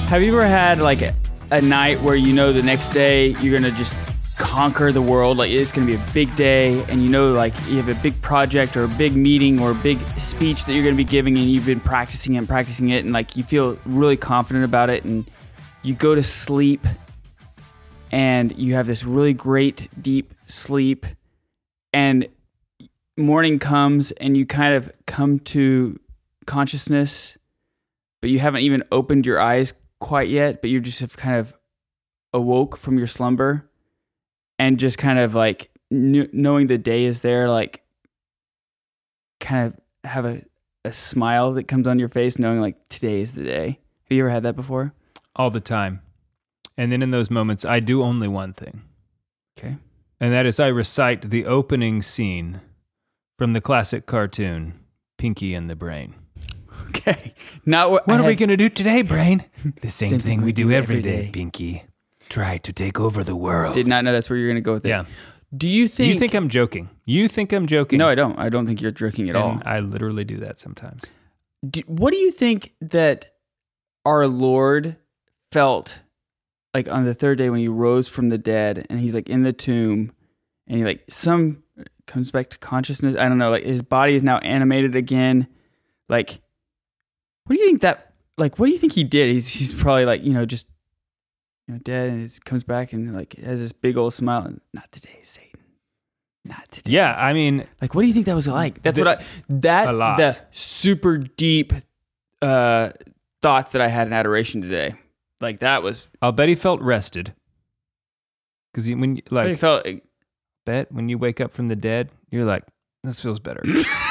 Have you ever had like a night where you know the next day you're going to just conquer the world? Like it's going to be a big day and you know like you have a big project or a big meeting or a big speech that you're going to be giving and you've been practicing it and like you feel really confident about it and you go to sleep and you have this really great deep sleep and morning comes and you kind of come to consciousness, but you haven't even opened your eyes quite yet, but you just have kind of awoke from your slumber and just kind of like knowing the day is there, like kind of have a smile that comes on your face knowing like today is the day. Have you ever had that before? All the time. And then in those moments, I do only one thing. Okay. And that is I recite the opening scene from the classic cartoon, Pinky and the Brain. Okay. Not what are we going to do today, Brain? The same thing we do every day, Pinky. Try to take over the world. Did not know that's where you're going to go with it. Yeah. Do you think... You think I'm joking. You think I'm joking. No, I don't. I don't think you're joking at all. I literally do that sometimes. What do you think that our Lord felt like on the third day when he rose from the dead and he's like in the tomb and he like comes back to consciousness? I don't know. Like his body is now animated again. Like... What do you think what do you think he did? He's probably like, just, dead and he comes back and like has this big old smile and not today, Satan. Not today. Yeah, I mean. Like, what do you think that was like? That's the super deep thoughts that I had in adoration today. Like that was. I'll bet he felt rested. Because when you wake up from the dead, you're like, this feels better.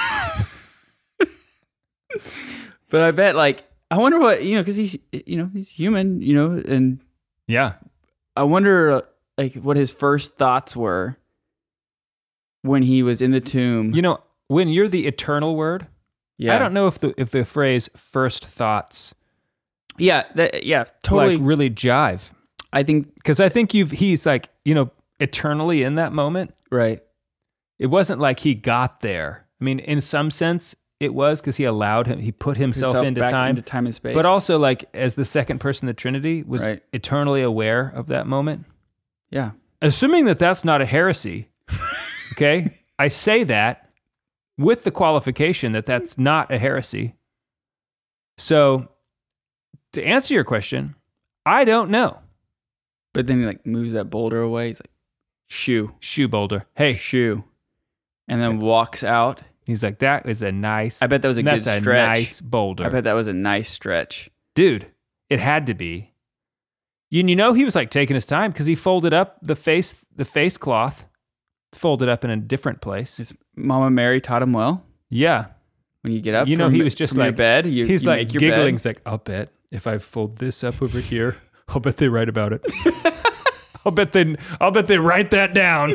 But I bet, I wonder what, because he's human, and yeah, I wonder, what his first thoughts were when he was in the tomb. When you're the eternal word, yeah. I don't know if the phrase "first thoughts," totally, really jive. I think because I think he's eternally in that moment, right? It wasn't like he got there. I mean, in some sense. It was because he put himself into time and space. But also, as the second person of the Trinity, was eternally aware of that moment. Yeah. Assuming that that's not a heresy, okay? I say that with the qualification that that's not a heresy. So, to answer your question, I don't know. But then he moves that boulder away. He's like, shoe boulder. Hey. Shoe. And then walks out. He's like, that is a nice... I bet that was a good stretch. That's a nice boulder. I bet that was a nice stretch. Dude, it had to be. He was taking his time because he folded up the face cloth. It's folded up in a different place. His Mama Mary taught him well. Yeah. When you get up he was just from your bed, he's you make your giggling. bed. He's like, I'll bet if I fold this up over here, I'll bet they write about it. I'll bet they write that down.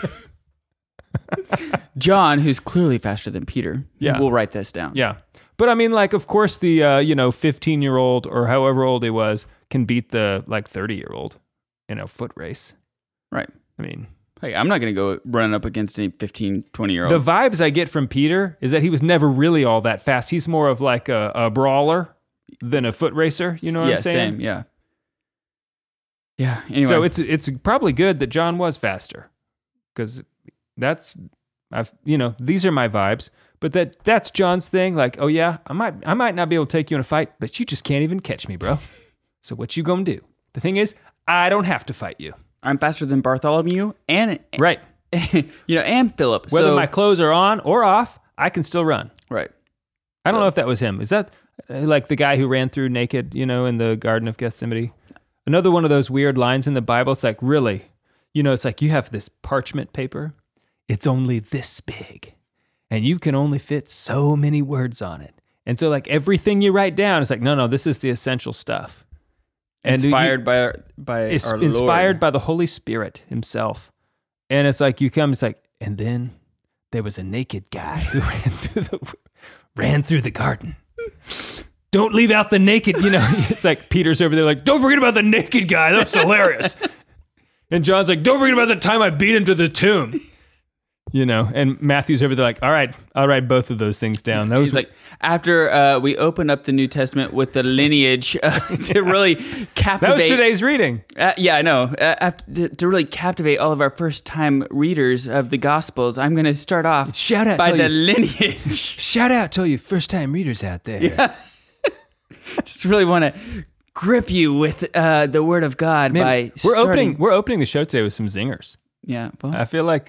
John, who's clearly faster than Peter, will write this down. Yeah. But I mean, of course, the 15-year-old or however old he was can beat the 30-year-old in a foot race. Right. I mean, I'm not going to go running up against any 15, 20-year-old. The vibes I get from Peter is that he was never really all that fast. He's more of a brawler than a foot racer. You know what I'm saying? Same. Yeah. Yeah. Anyway. So it's probably good that John was faster because these are my vibes. But that's John's thing. Oh yeah, I might not be able to take you in a fight, but you just can't even catch me, bro. So what you gonna do? The thing is, I don't have to fight you. I'm faster than Bartholomew and right. And Philip. Whether my clothes are on or off, I can still run. Right. I don't know if that was him. Is that the guy who ran through naked, in the Garden of Gethsemane? Another one of those weird lines in the Bible. It's really, it's you have this parchment paper. It's only this big. And you can only fit so many words on it. And so everything you write down is no, this is the essential stuff. And inspired by our inspired Lord. by the Holy Spirit himself. And it's you come, it's and then there was a naked guy who ran through the garden. Don't leave out the naked, it's Peter's over there don't forget about the naked guy. That's hilarious. And John's don't forget about the time I beat him to the tomb. And Matthew's over there like, all right, I'll write both of those things down. He's like, after we open up the New Testament with the lineage to really captivate. That was today's reading. Yeah, I know. To really captivate all of our first-time readers of the Gospels, I'm going to start off Shout out by to the you. lineage. Shout out to all you first-time readers out there. Yeah. Just really want to grip you with the Word of God by we're starting. opening the show today with some zingers. Yeah, well, I feel like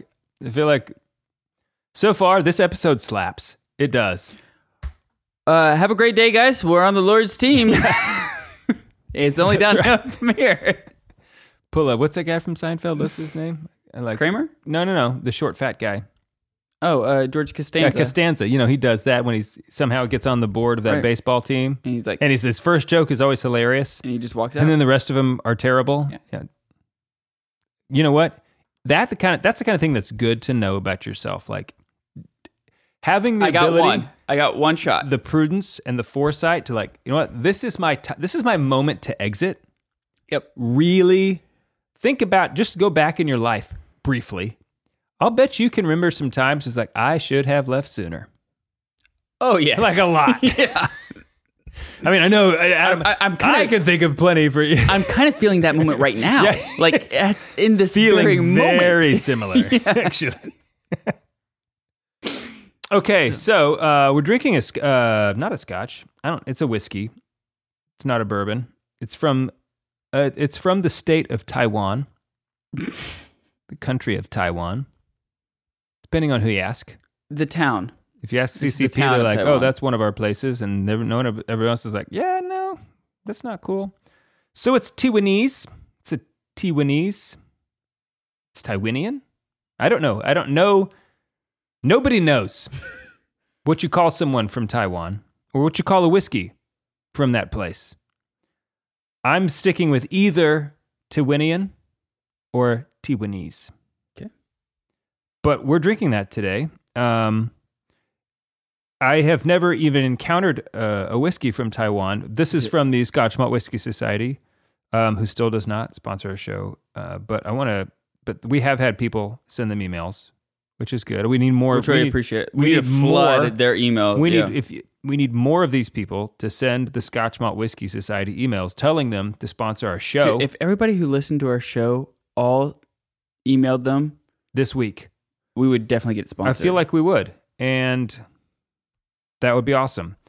so far this episode slaps. It does. have a great day, guys. We're on the Lord's team. It's only downhill from here. Pull up. What's that guy from Seinfeld? What's his name? Kramer? No. The short fat guy. Oh, George Costanza. Yeah, Costanza. He does that when he's somehow gets on the board of that baseball team. And he's like, and his first joke is always hilarious. And he just walks out. And then the rest of them are terrible. Yeah. You know what? That's the kind of thing that's good to know about yourself. Like having the ability, I got one shot. the prudence and the foresight to like, you know what? This is my moment to exit. Yep. Really think about, just go back in your life briefly. I'll bet you can remember some times it's like, I should have left sooner. Oh, yes. Like a lot. Yeah. I mean, I know, Adam, I can think of plenty for you. I'm kind of feeling that moment right now. Yeah. Like in this very moment. Very similar, actually. Okay, so we're drinking not a scotch. It's a whiskey. It's not a bourbon. It's from the state of Taiwan, the country of Taiwan. Depending on who you ask. The town. If you ask It's the CCP, town they're of like, Taiwan. "Oh, that's one of our places," and everyone else is like, "Yeah, no, that's not cool." So it's Taiwanese. It's a Taiwanese. It's Taiwanian. I don't know. Nobody knows what you call someone from Taiwan or what you call a whiskey from that place. I'm sticking with either Taiwanian or Taiwanese. Okay. But we're drinking that today. I have never even encountered a whiskey from Taiwan. This is from the Scotch Malt Whiskey Society, who still does not sponsor our show. But we have had people send them emails, which is good. We need more. Which really appreciate it. We need to more. flood their emails. We need more of these people to send the Scotch Malt Whiskey Society emails telling them to sponsor our show. Dude, if everybody who listened to our show all emailed them this week, we would definitely get sponsored. I feel like we would, and that would be awesome.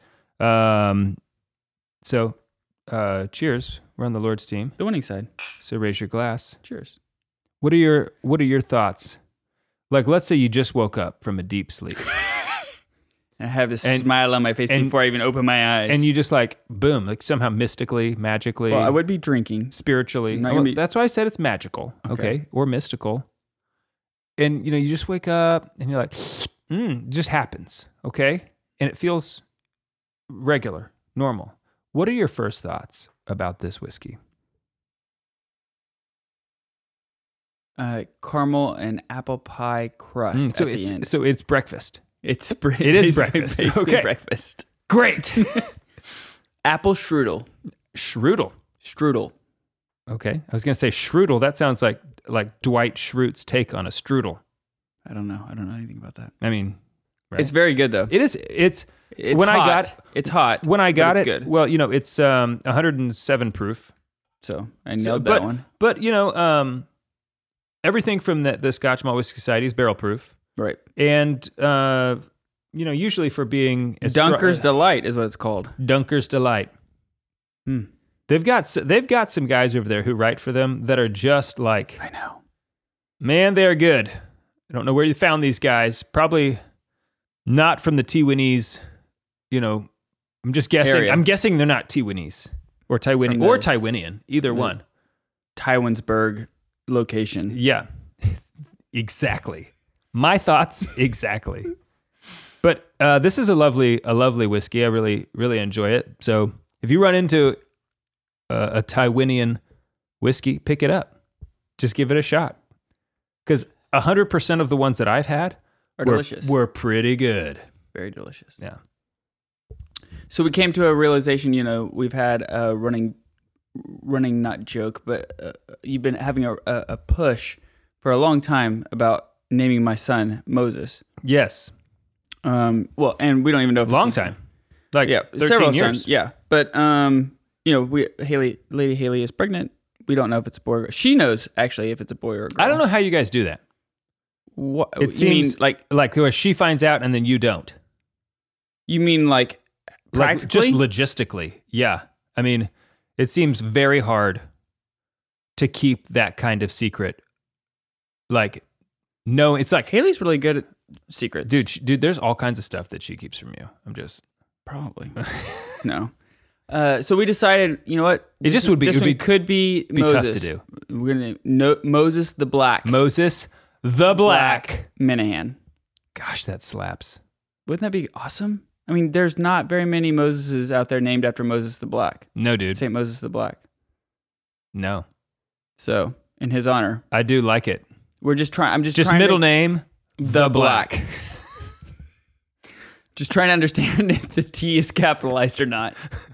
So, cheers. We're on the Lord's team. The winning side. So raise your glass. Cheers. What are your thoughts? Like, let's say you just woke up from a deep sleep. I have this smile on my face before I even open my eyes. And you just like, boom, like somehow mystically, magically. Well, I would be drinking. Spiritually. That's why I said it's magical. Okay. Or mystical. And, you just wake up and you're like, it just happens. Okay. And it feels regular, normal. What are your first thoughts about this whiskey? Caramel and apple pie crust so at the end. So it's breakfast. It is breakfast. Basically Okay. breakfast. Great. Apple strudel. Strudel. Okay. I was going to say strudel. That sounds like Dwight Schrute's take on a strudel. I don't know anything about that. I mean, right? It's very good though. It is. It's when hot. It's hot. When I got it's it, good. well, it's 107 proof. So I nailed that one. But everything from the Scotch Malt Whiskey Society is barrel proof. Right. And usually for being Dunker's Delight is what it's called. Dunker's Delight. They've got some guys over there who write for them that are just like, I know. Man, they're good. I don't know where you found these guys. Probably not from the Taiwanese, I'm just guessing. Area. I'm guessing they're not Taiwanese or Taiwanian or Taiwanian, either one. Taiwansburg location. Yeah, exactly. My thoughts, exactly. But this is a lovely whiskey. I really, really enjoy it. So if you run into a Taiwanian whiskey, pick it up. Just give it a shot. Because 100% of the ones that I've had are delicious. Were pretty good. Very delicious. Yeah. So we came to a realization, we've had a running not joke, but you've been having a push for a long time about naming my son Moses. Yes. Well, and we don't even know if Long it's time. Like yeah, 13 several years. sons. Yeah, but Lady Haley is pregnant. We don't know if it's a boy or girl. She knows actually if it's a boy or a girl. I don't know how you guys do that. What It seems like where she finds out and then you don't. You mean like Like practically? just logistically. Yeah. I mean, it seems very hard to keep that kind of secret. Like, no, it's like, Haley's really good at secrets, dude, there's all kinds of stuff that she keeps from you. I'm just Probably no. So we decided, you know what? It just would be- This it would one be- could be be Moses. tough to do. We're gonna Moses the Black. Moses the Black. Minahan. Gosh, that slaps. Wouldn't that be awesome? I mean, there's not very many Moseses out there named after Moses the Black. No, dude. Saint Moses the Black. No. So, in his honor, I do like it. we're just trying. I'm just Just trying middle to, name, the Black. Just trying to understand if the T is capitalized or not.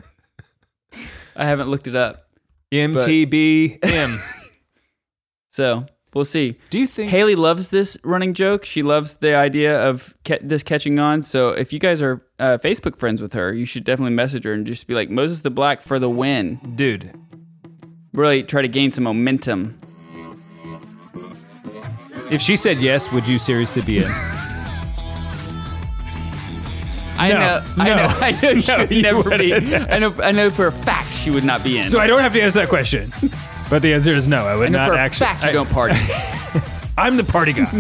I haven't looked it up, MTBM. so we'll see. Do you think Haley loves this running joke. She loves the idea of this catching on. So if you guys are Facebook friends with her, you should definitely message her and just be like, Moses the Black for the win. dude, Really try to gain some momentum. if she said yes, would you seriously be in? I know No, she would you never be. wouldn't. I know for a fact she would not be in. So I don't have to answer that question. But the answer is no. I would I know not for a actually. fact you don't party. I'm the party guy.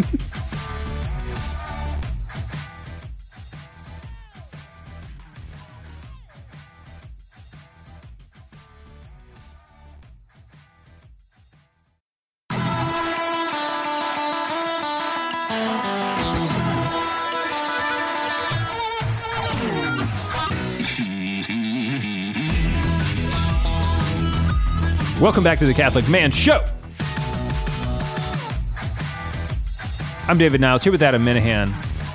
Welcome back to the Catholic Man Show. I'm David Niles here with Adam Minahan.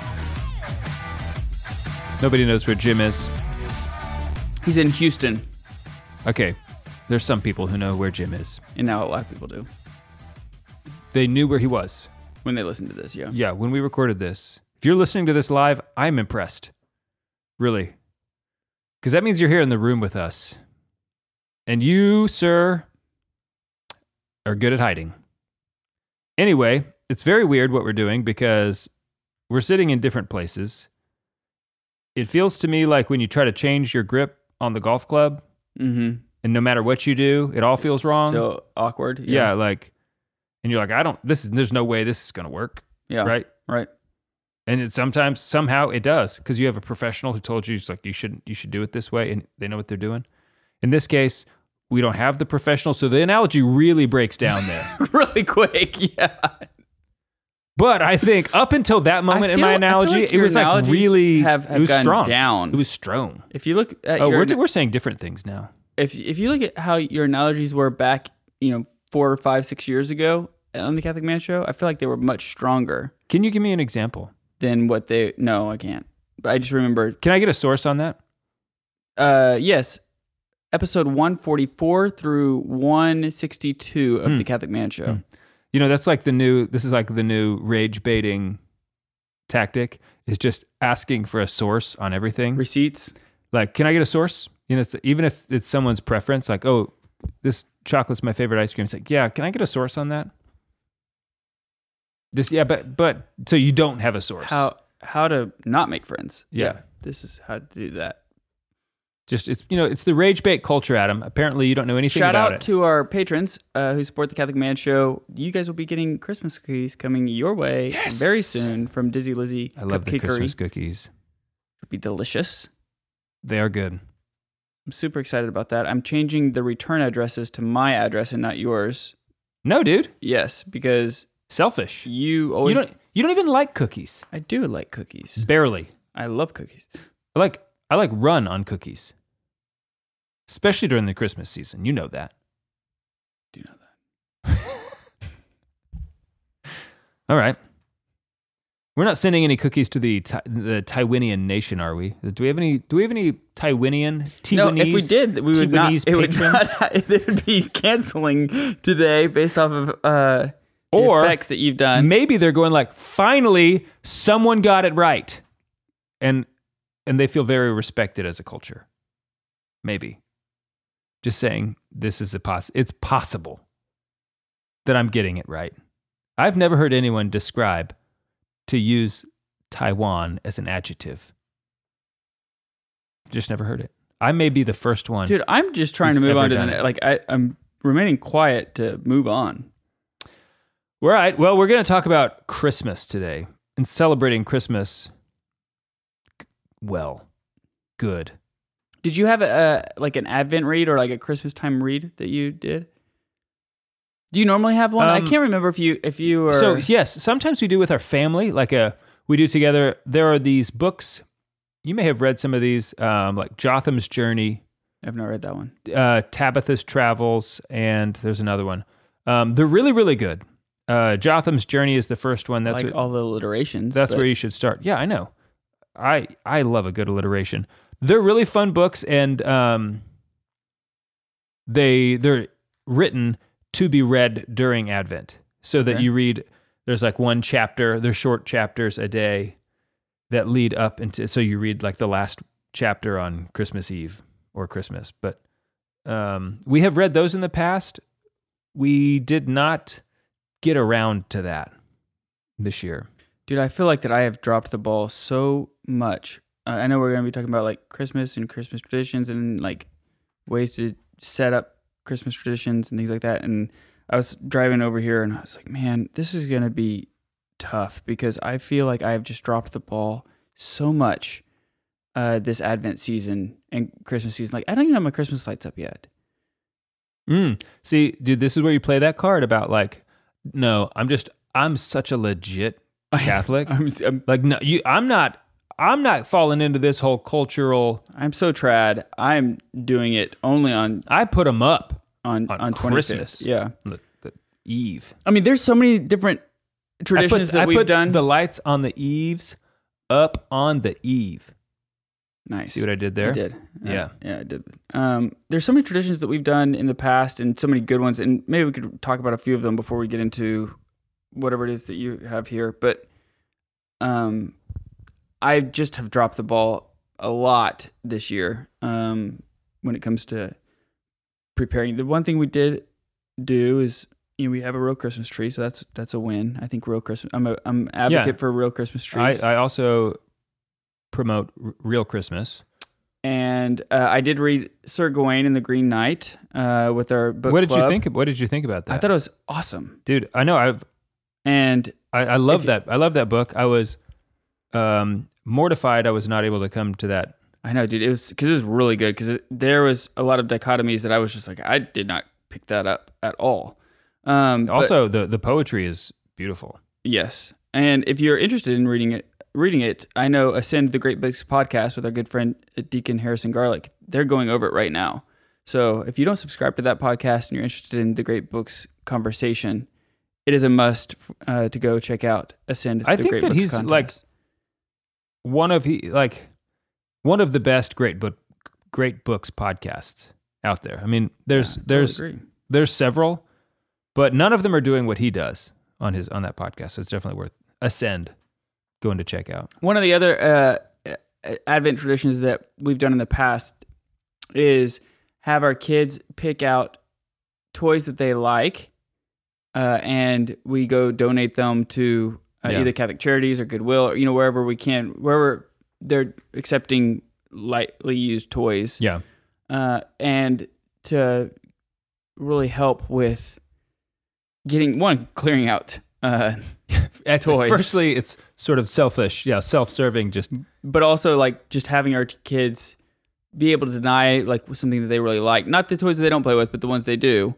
Nobody knows where Jim is. He's in Houston, Okay, there's some people who know where Jim is. and now a lot of people do They knew where he was. when they listen to this. Yeah. Yeah, when we recorded this. If you're listening to this live, I'm impressed. Really. Because that means you're here in the room with us. And you, sir, are good at hiding. Anyway, it's very weird what we're doing because we're sitting in different places. It feels to me like when you try to change your grip on the golf club, Mm-hmm. and no matter what you do, it all feels wrong. Still awkward. Yeah, like, and you're like, there's no way this is going to work. Yeah. Right? Right. And it somehow it does, because you have a professional who told you, it's like, you should do it this way, and they know what they're doing. In this case, we don't have the professional, so the analogy really breaks down there. Really quick. Yeah. But I think up until that moment in my analogy, it was like really have it was gone strong. down. It was strong. If you look at Oh, your, we're saying different things now. if you look at how your analogies were back, 4 or 5, 6 years ago on the Catholic Man Show, I feel like they were much stronger Can you give me an example? than what they. No, I can't. But I just remember. Can I get a source on that? Yes, episode 144 through 162 of the Catholic Man Show. You know, this is like the new rage baiting tactic, is just asking for a source on everything. Receipts. Like, can I get a source? Even if it's someone's preference, like, oh, this chocolate's my favorite ice cream. It's like, yeah, can I get a source on that? But so you don't have a source. How to not make friends. Yeah. This is how to do that. Just it's the rage bait culture, Adam. Apparently, you don't know anything Shout about out it. to our patrons who support the Catholic Man Show. You guys will be getting Christmas cookies coming your way very soon from Dizzy Lizzy. I love the Christmas cookies. It'll be delicious. They are good. I'm super excited about that. I'm changing the return addresses to my address and not yours. No, dude. Yes, because Selfish. you always. You don't even like cookies. I do like cookies. Barely. I love cookies. I like run on cookies. Especially during the Christmas season. You know that. Do you know that? All right. We're not sending any cookies to the Taiwanian nation, are we? Do we have any Taiwanian? No, if we did, we would not. Taiwanese It would patrons? not. They would be canceling today based off of Or effects that you've done. maybe they're going like, finally, someone got it right. And they feel very respected as a culture. Maybe. Just saying, this is it's possible that I'm getting it right. I've never heard anyone describe to use Taiwan as an adjective. Just never heard it. I may be the first one. Dude, I'm just trying to move on to the I'm remaining quiet to move on. All right. Well, we're going to talk about Christmas today and celebrating Christmas. Well, good. Did you have an Advent read or like a Christmas time read that you did? Do you normally have one? I can't remember if you are. So yes, sometimes we do with our family. We do together. There are these books. You may have read some of these, like Jotham's Journey. I've not read that one. Tabitha's Travels, and there's another one. They're really, really good. Jotham's Journey is the first one. That's all the alliterations. That's where you should start. Yeah, I know. I love a good alliteration. They're really fun books, and they're written to be read during Advent, so that you read. There's like one chapter. There's short chapters a day that lead up into. So you read like the last chapter on Christmas Eve or Christmas. But we have read those in the past. We did not get around to that this year. Dude, I feel like that I have dropped the ball so much. I know we're going to be talking about like Christmas and Christmas traditions and like ways to set up Christmas traditions and things like that. And I was driving over here and I was like, man, this is going to be tough because I feel like I have just dropped the ball so much this Advent season and Christmas season. Like, I don't even have my Christmas lights up yet. See, dude, this is where you play that card about like, no, I'm such a legit Catholic. I'm not falling into this whole cultural. I'm so trad. I'm doing it only on. I put them up on Christmas. 25th. Yeah, the Eve. I mean, there's so many different traditions that we've done. The lights on the eaves up on the eve. Nice. See what I did there? I did. Yeah. Yeah, I did. There's so many traditions that we've done in the past and so many good ones. And maybe we could talk about a few of them before we get into whatever it is that you have here. But I just have dropped the ball a lot this year when it comes to preparing. The one thing we did do is, we have a real Christmas tree, so that's a win. I think real Christmas. I'm an advocate for real Christmas trees. I also promote real Christmas. And I did read Sir Gawain and the Green Knight with our book club. What did you think about that? I thought it was awesome, dude. I know. I love that. I love that book. I was mortified I was not able to come to that. I know, dude. It was really good because there was a lot of dichotomies that I was just like, I did not pick that up at all. Also, the poetry is beautiful. Yes, and if you're interested in reading it, I know Ascend the Great Books podcast with our good friend Deacon Harrison Garlick. They're going over it right now. So if you don't subscribe to that podcast and you're interested in the Great Books conversation, it is a must to go check out Ascend. I think that he's like one of the best great books podcasts out there. I mean, there's several, but none of them are doing what he does on that podcast. So it's definitely worth Ascend going to check out. One of the other Advent traditions that we've done in the past is have our kids pick out toys that they like, and we go donate them to either Catholic Charities or Goodwill, or wherever we can, wherever they're accepting lightly used toys. Yeah, and to really help with clearing out toys. Firstly, it's sort of selfish, self-serving, but also just having our kids be able to deny something that they really like, not the toys that they don't play with, but the ones they do,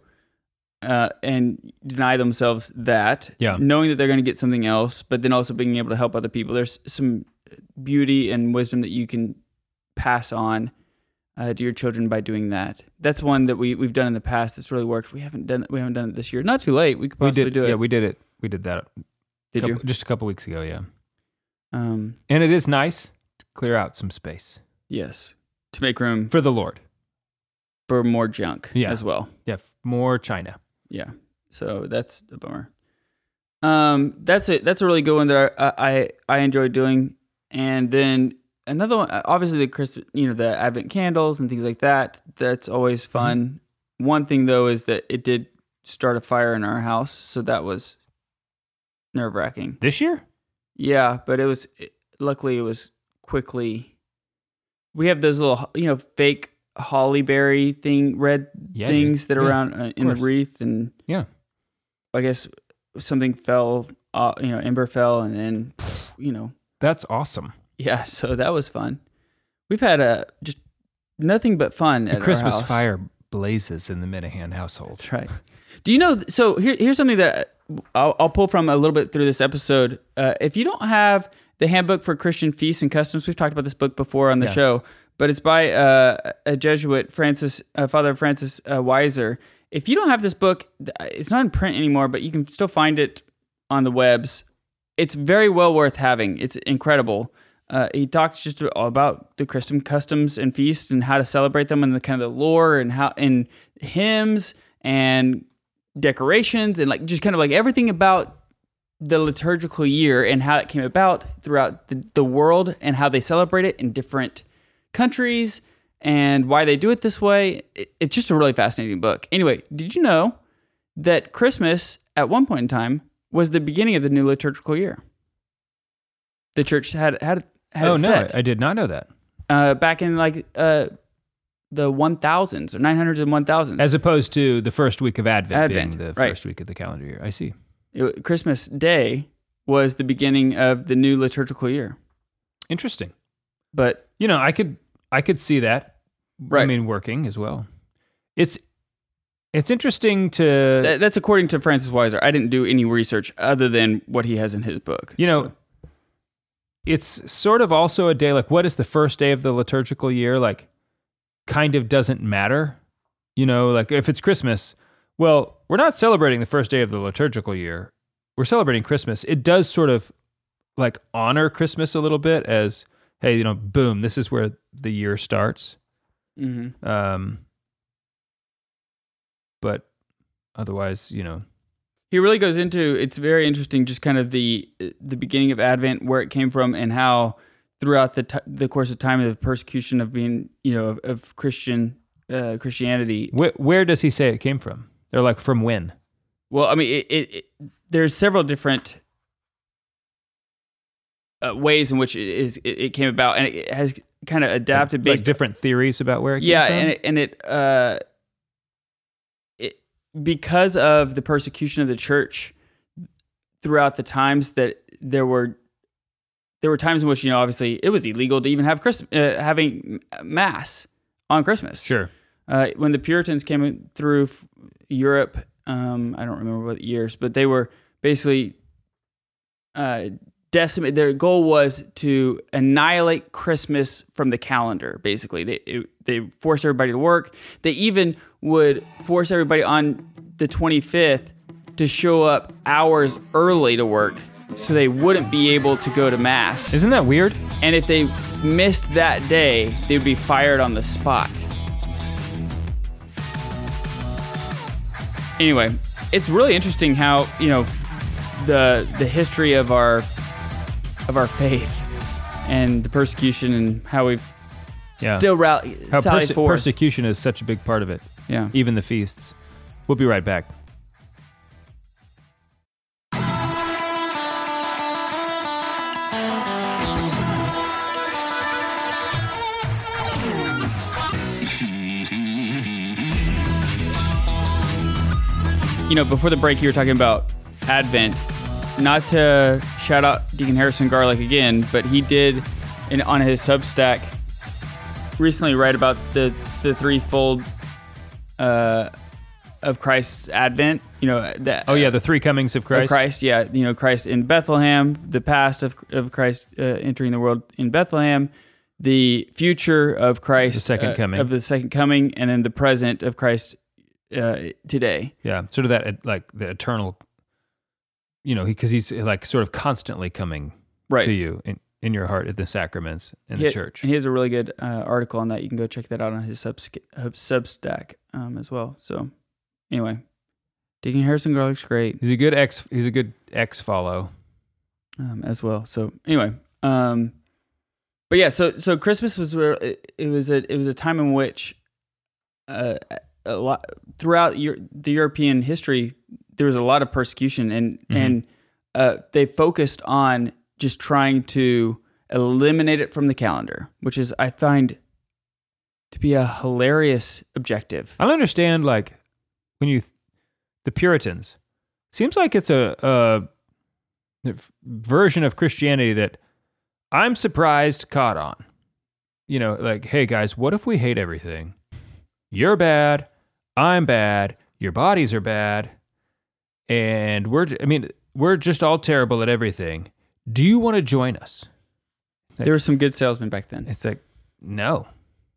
and deny themselves that, knowing that they're going to get something else, but then also being able to help other people. There's some beauty and wisdom that you can pass on to your children by doing that. That's one that we've done in the past that's really worked. We haven't done it this year. Not too late. We could possibly do it. Yeah, we did it. We did that. Did you? Just a couple weeks ago, yeah. And it is nice to clear out some space. Yes. To make room for the Lord. For more junk as well. Yeah, more China. Yeah. So that's a bummer. That's it. That's a really good one that I enjoy doing. And then another one, obviously the Christmas, the Advent candles and things like that. That's always fun. One thing though is that it did start a fire in our house, so that was nerve-wracking. This year? Yeah, but luckily it was quickly. We have those little, fake holly berry red things that are around in the wreath, and I guess something fell, ember fell, and then, That's awesome. Yeah, so that was fun. We've had just nothing but fun at the Christmas our house. fire blazes in the Minahan household. That's right. Do you know? So here's something that I'll pull from a little bit through this episode. If you don't have the Handbook for Christian Feasts and Customs, we've talked about this book before on the show, but it's by a Jesuit, Father Francis Weiser. If you don't have this book, it's not in print anymore, but you can still find it on the webs. It's very well worth having. It's incredible. He talks just all about the Christian customs and feasts and how to celebrate them, and the kind of the lore and how in hymns and decorations and just kind of everything about the liturgical year and how it came about throughout the world and how they celebrate it in different countries and why they do it this way. It's just a really fascinating book. Anyway, did you know that Christmas at one point in time was the beginning of the new liturgical year? The church had it set. I did not know that. Back in the 1000s or 900s and 1000s. As opposed to the first week of Advent being the first week of the calendar year. I see. Christmas Day was the beginning of the new liturgical year. Interesting. But I could see that. Right. I mean, working as well. It's interesting to... That's according to Francis Weiser. I didn't do any research other than what he has in his book. It's sort of also a day, what is the first day of the liturgical year? Kind of doesn't matter. If it's Christmas, well, we're not celebrating the first day of the liturgical year. We're celebrating Christmas. It does sort of honor Christmas a little bit as, hey, boom, this is where the year starts. Mm-hmm. But otherwise, he really goes into, it's very interesting, just kind of the beginning of Advent, where it came from, and how throughout the course of time of the persecution of being, of Christianity. Where does he say it came from? They're from when? Well, I mean, there's several different ways in which it came about, and it has kind of adapted based different theories about where it came from? and it because of the persecution of the church throughout the times that there were times in which, obviously it was illegal to even have having Mass on Christmas. Sure. When the Puritans came through Europe, I don't remember what years, but they were basically decimated. Their goal was to annihilate Christmas from the calendar. Basically, they forced everybody to work. They even would force everybody on the 25th to show up hours early to work, so they wouldn't be able to go to Mass. Isn't that weird? And if they missed that day, they would be fired on the spot. Anyway, it's really interesting how, the history of our faith and the persecution and how we've still sallied forth. Persecution is such a big part of it. Yeah. Even the feasts. We'll be right back. Before the break, you were talking about Advent. Not to shout out Deacon Harrison Garlick again, but he did, on his Substack, recently write about the threefold of Christ's Advent. The three comings of Christ. Christ in Bethlehem, the past of Christ entering the world in Bethlehem, the future of Christ, the second coming, and then the present of Christ today. Yeah, sort of that the eternal. Because he's sort of constantly coming to you in your heart at the sacraments in the church. And he has a really good article on that. You can go check that out on his Substack as well. So anyway, Digging Harrison Garlic's great. He's a good ex follow. As well. So anyway, but yeah, so Christmas was where it was a time in which a lot throughout the European history there was a lot of persecution and they focused on just trying to eliminate it from the calendar, which is I find to be a hilarious objective. I don't understand like when the Puritans seems like it's a version of Christianity that I'm surprised caught on. You know, like, hey guys, what if we hate everything? You're bad, I'm bad, your bodies are bad, and we're just all terrible at everything. Do you want to join us? Like, there were some good salesmen back then. It's like, no.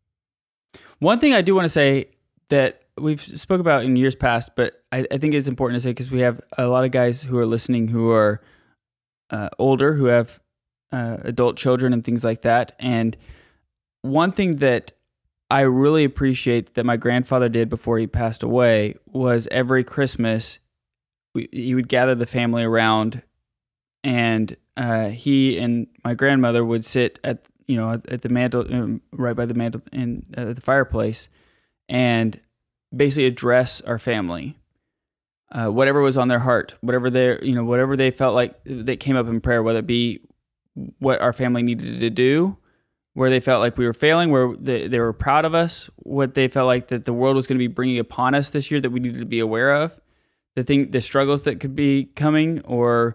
One thing I do want to say that we've spoke about in years past, but I think it's important to say because we have a lot of guys who are listening who are older, who have adult children and things like that. And one thing that I really appreciate that my grandfather did before he passed away was every Christmas he would gather the family around, and he and my grandmother would sit at the mantle, right by the mantle in the fireplace, and basically address our family. Whatever was on their heart, whatever they felt like that came up in prayer, whether it be what our family needed to do, where they felt like we were failing, where they were proud of us, what they felt like that the world was going to be bringing upon us this year that we needed to be aware of, the struggles that could be coming, or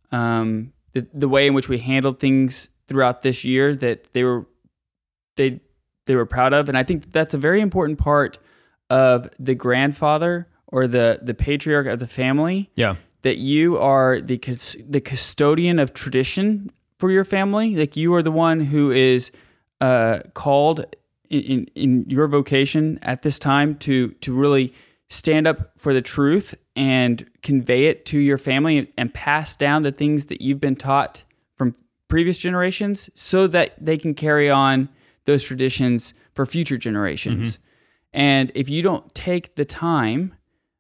the way in which we handled things throughout this year that they were proud of. And I think that's a very important part of the grandfather or the patriarch of the family. Yeah. That you are the custodian of tradition for your family. Like you are the one who is called in your vocation at this time to really stand up for the truth and convey it to your family and pass down the things that you've been taught from previous generations so that they can carry on those traditions for future generations. Mm-hmm. And if you don't take the time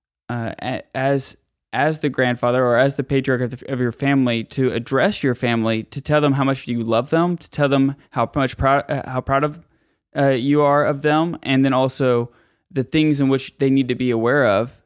as the grandfather or as the patriarch of your family to address your family, to tell them how much you love them, to tell them how proud of you are of them, and then also the things in which they need to be aware of,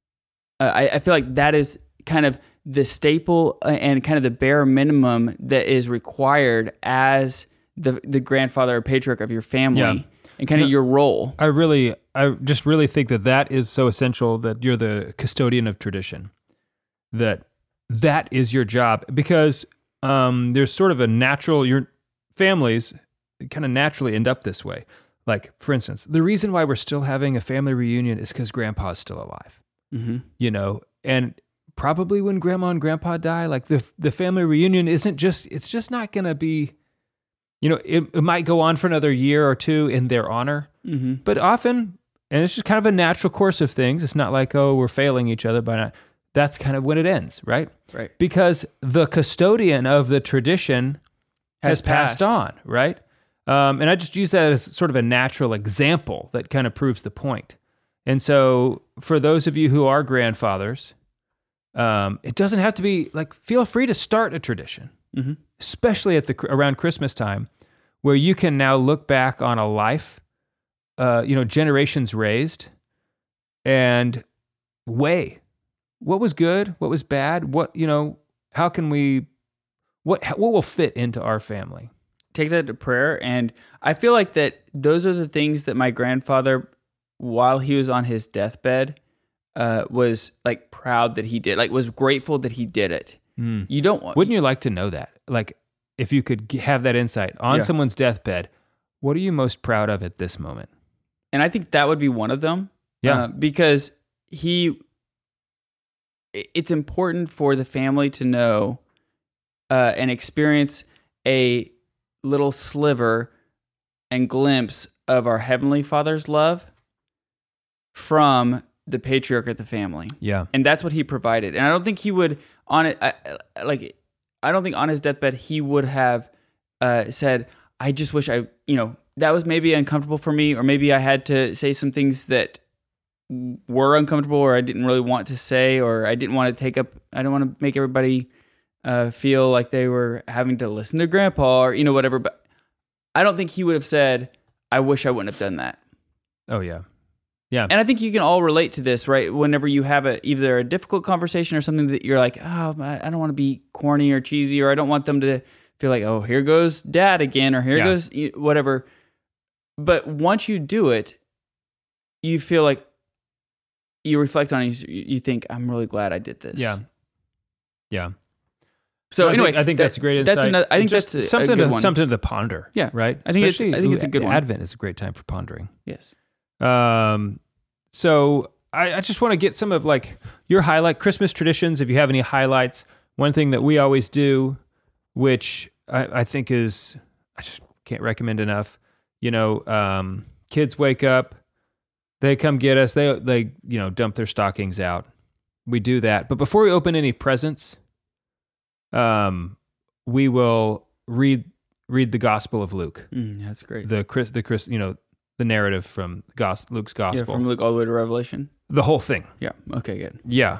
I feel like that is kind of the staple and kind of the bare minimum that is required as the grandfather or patriarch of your family. Yeah. And kind of your role. I just really think that is so essential, that you're the custodian of tradition, that is your job, because there's sort of your families kind of naturally end up this way. Like, for instance, the reason why we're still having a family reunion is because grandpa's still alive, mm-hmm. And probably when grandma and grandpa die, like the family reunion it's just not going to be, it might go on for another year or two in their honor, mm-hmm. but often, and it's just kind of a natural course of things. It's not like, oh, we're failing each other by not. That's kind of when it ends, right? Right. Because the custodian of the tradition has passed on, right? And I just use that as sort of a natural example that kind of proves the point. And so for those of you who are grandfathers, it doesn't have to be like, feel free to start a tradition. Mm-hmm. Especially around Christmas time, where you can now look back on a life, generations raised, and weigh what was good, what was bad, how can we, what will fit into our family. Take that to prayer, and I feel like that those are the things that my grandfather, while he was on his deathbed, was like proud that he did, like was grateful that he did it. Wouldn't you like to know that? Like, if you could have that insight on someone's deathbed, what are you most proud of at this moment? And I think that would be one of them. Yeah. Because it's important for the family to know and experience a little sliver and glimpse of our Heavenly Father's love from the patriarch of the family. Yeah. And that's what he provided. And I don't think he would I don't think on his deathbed he would have said, I just wish that was maybe uncomfortable for me, or maybe I had to say some things that were uncomfortable, or I didn't really want to say, or I didn't want to I don't want to make everybody feel like they were having to listen to Grandpa or, whatever. But I don't think he would have said, I wish I wouldn't have done that. Oh, yeah. Yeah. And I think you can all relate to this, right? Whenever you have either a difficult conversation or something that you're like, oh, I don't want to be corny or cheesy, or I don't want them to feel like, oh, here goes dad again, or here goes whatever. But once you do it, you feel like you reflect on it, you think, I'm really glad I did this. Yeah. Yeah. So anyway, I think that's a great insight. I think that's something a good one. Something to ponder. Yeah. Right. I think it's a good one. Advent is a great time for pondering. Yes. So I just want to get some of like your highlight Christmas traditions. If you have any highlights, one thing that we always do, which I think I just can't recommend enough. Kids wake up, they come get us. They dump their stockings out. We do that, but before we open any presents, we will read the Gospel of Luke. That's great. The narrative from Luke's Gospel. Yeah, from Luke all the way to Revelation. The whole thing. Yeah. Okay, good. Yeah.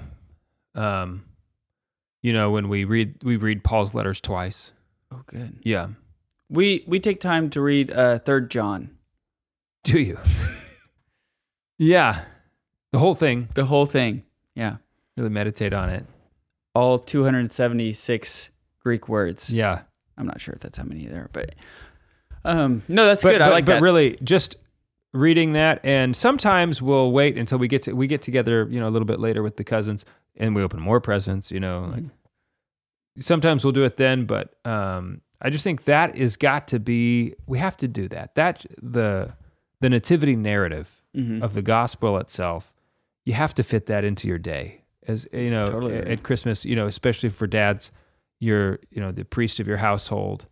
When we read Paul's letters twice. Oh, good. Yeah. We take time to read 3rd John. Do you? Yeah. The whole thing. The whole thing. Yeah. Really meditate on it. All 276 Greek words. Yeah. I'm not sure if that's how many there, but no, that's good. I like that. But really, just reading that, and sometimes we'll wait until we get together, a little bit later with the cousins, and we open more presents. Like sometimes we'll do it then, but I just think that is got to be. We have to do that. That the nativity narrative of the gospel itself. You have to fit that into your day, as totally at Christmas. Especially for dads, you're the priest of your household.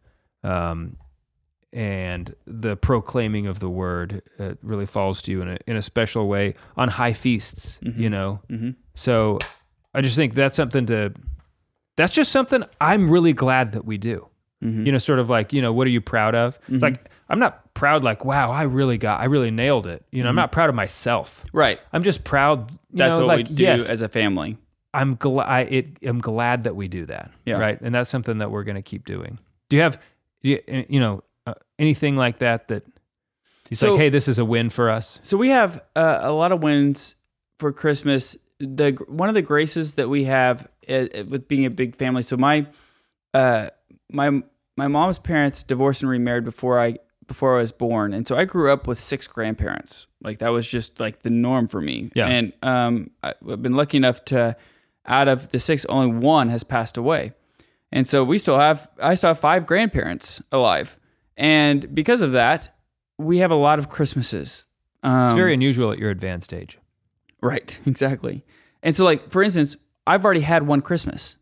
And the proclaiming of the word really falls to you in a special way on high feasts, So I just think that's just something I'm really glad that we do. Sort of like, what are you proud of? It's like, I'm not proud like, wow, I really nailed it. I'm not proud of myself. Right. I'm just proud. That's what we do as a family. I'm glad that we do that. Yeah. Right. And that's something that we're going to keep doing. Do you have, anything like that he's like, hey, this is a win for us? So we have a lot of wins for Christmas. One of the graces that we have with being a big family. So my mom's parents divorced and remarried before I was born, and so I grew up with 6 grandparents. Like that was just like the norm for me. Yeah. And I've been lucky enough to, out of the 6, only 1 has passed away. And so I still have 5 grandparents alive. And because of that, we have a lot of Christmases. It's very unusual at your advanced age. Right, exactly. And so like, for instance, I've already had 1 Christmas.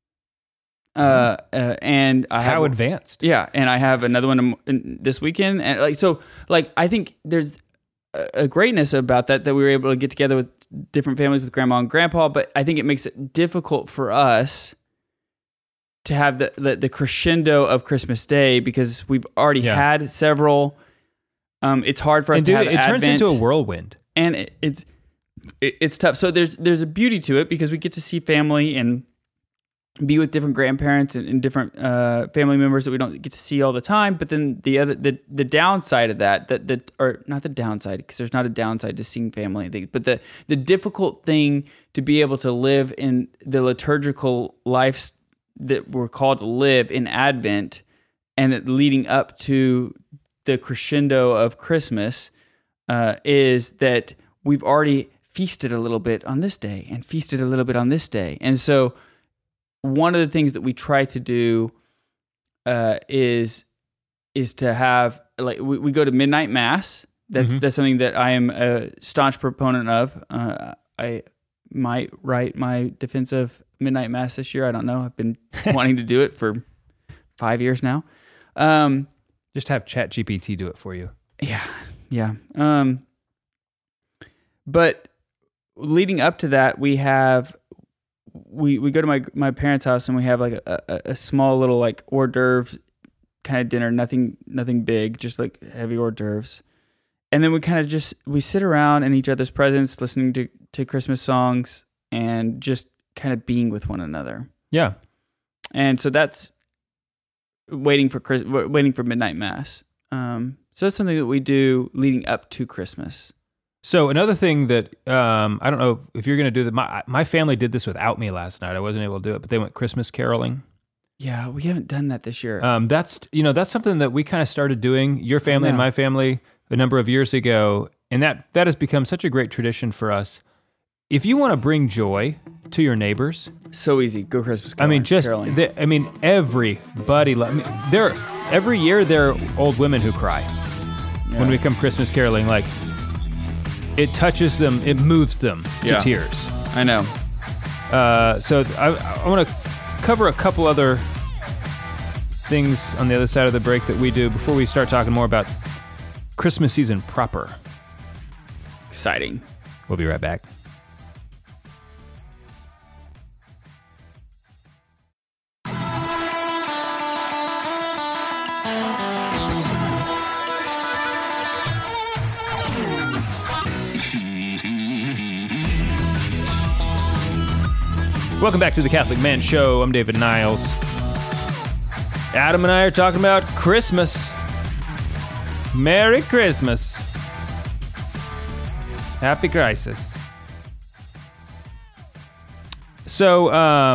And I How advanced? Yeah. And I have another one this weekend. And I think there's a greatness about that we were able to get together with different families with grandma and grandpa, but I think it makes it difficult for us to have the crescendo of Christmas Day because we've already had several. It's hard for us to have Advent. It turns into a whirlwind, and it's tough. So there's a beauty to it because we get to see family and be with different grandparents and different family members that we don't get to see all the time. But then the downside of that or not the downside, because there's not a downside to seeing family, but the difficult thing to be able to live in the liturgical life that we're called to live in Advent and that leading up to the crescendo of Christmas is that we've already feasted a little bit on this day and feasted a little bit on this day. And so one of the things that we try to do is to have, like, we go to midnight mass. That's something that I am a staunch proponent of. I might write my defense of midnight mass this year. I don't know. I've been wanting to do it for 5 years now. Just have ChatGPT do it for you. Yeah. But leading up to that, we go to my parents' house and we have like a small little like hors d'oeuvres kind of dinner, nothing big, just like heavy hors d'oeuvres. And then we sit around in each other's presence, listening to Christmas songs and just kind of being with one another. Yeah. And so that's waiting for midnight mass. So that's something that we do leading up to Christmas. So another thing that I don't know if you're going to do that. My family did this without me last night. I wasn't able to do it, but they went Christmas caroling. Yeah, we haven't done that this year. That's something that we kind of started doing, your family and my family, a number of years ago, and that has become such a great tradition for us. If you want to bring joy to your neighbors, so easy. Go Christmas caroling. Everybody. Every year there are old women who cry when we come Christmas caroling. Like, it touches them, it moves them to tears. I know. So I want to cover a couple other things on the other side of the break that we do before we start talking more about Christmas season proper. Exciting. We'll be right back. Welcome back to the Catholic Man Show. I'm David Niles. Adam and I are talking about Christmas. Merry Christmas. Happy Crisis. So,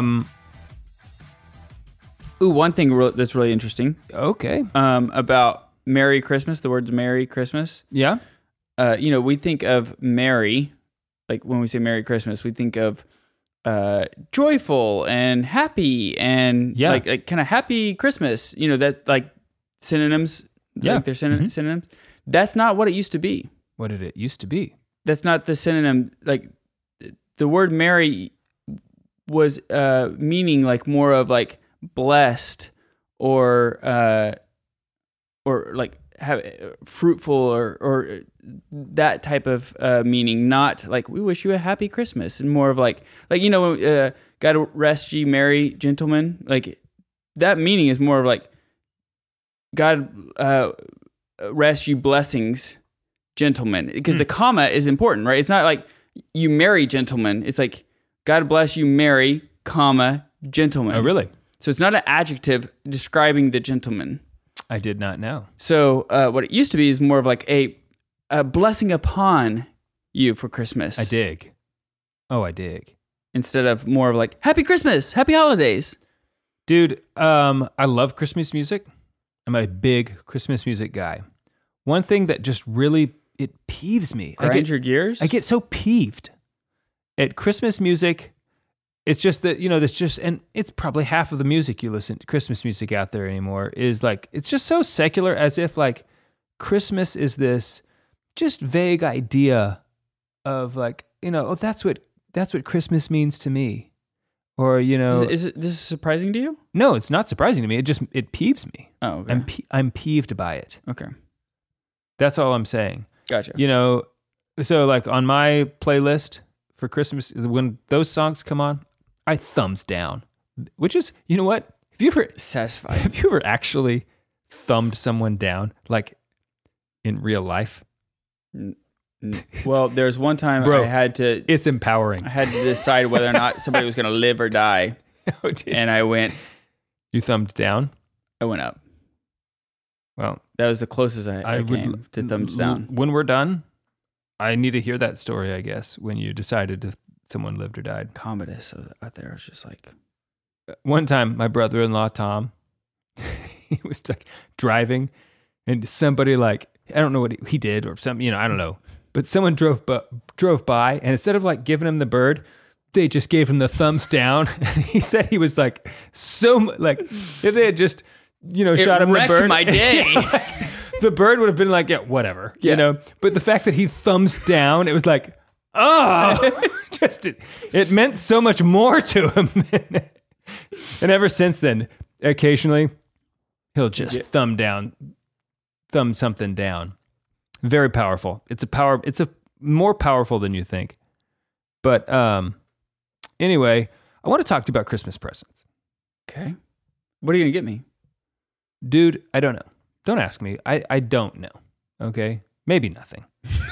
one thing that's really interesting. Okay. About Merry Christmas, the words Merry Christmas. Yeah. We think of Mary, like when we say Merry Christmas, we think of joyful and happy and like kind of happy Christmas, that like synonyms. Yeah. Like they're synonyms. That's not what it used to be. What did it used to be? That's not the synonym. Like the word Mary was meaning like more of like blessed or like have fruitful or that type of meaning, not like we wish you a happy Christmas, and more of like God rest ye merry gentlemen, like that meaning is more of like God rest you blessings gentlemen, because the comma is important, right? It's not like you marry gentlemen, it's like God bless you merry comma gentlemen. Oh, really? So it's not an adjective describing the gentleman. I did not know. So what it used to be is more of like a blessing upon you for Christmas. I dig. Oh, I dig. Instead of more of like, Happy Christmas, Happy Holidays. Dude, I love Christmas music. I'm a big Christmas music guy. One thing that just really, it peeves me. Grind your gears? I get so peeved at Christmas music. It's just that, and it's probably half of the music you listen to, Christmas music out there anymore, is like, it's just so secular, as if like Christmas is this just vague idea of like, that's what Christmas means to me. Or, Is this surprising to you? No, it's not surprising to me. It peeves me. Oh, okay. I'm peeved by it. Okay. That's all I'm saying. Gotcha. So like on my playlist for Christmas, when those songs come on, I thumbs down, which is, you know what? Have you ever actually thumbed someone down, like in real life? Well, there's one time Bro, it's empowering. I had to decide whether or not somebody was going to live or die. Oh, You thumbed down? I went up. Well, that was the closest I came to thumbs down. When we're done, I need to hear that story, I guess, when you decided if someone lived or died. Commodus out there was just like... One time, my brother-in-law, Tom, he was like driving, and somebody like, I don't know what he did or something, I don't know. But someone drove by, and instead of like giving him the bird, they just gave him the thumbs down. And he said he was like, if they had just, shot him the bird. It wrecked my day. The bird would have been like, yeah, whatever, But the fact that he thumbs down, it was like, it meant so much more to him. And ever since then, occasionally, he'll just thumb something down. Very powerful. It's a more powerful than you think. But anyway, I want to talk to you about Christmas presents. Okay. What are you going to get me? Dude, I don't know. Don't ask me. I don't know. Okay? maybe nothing.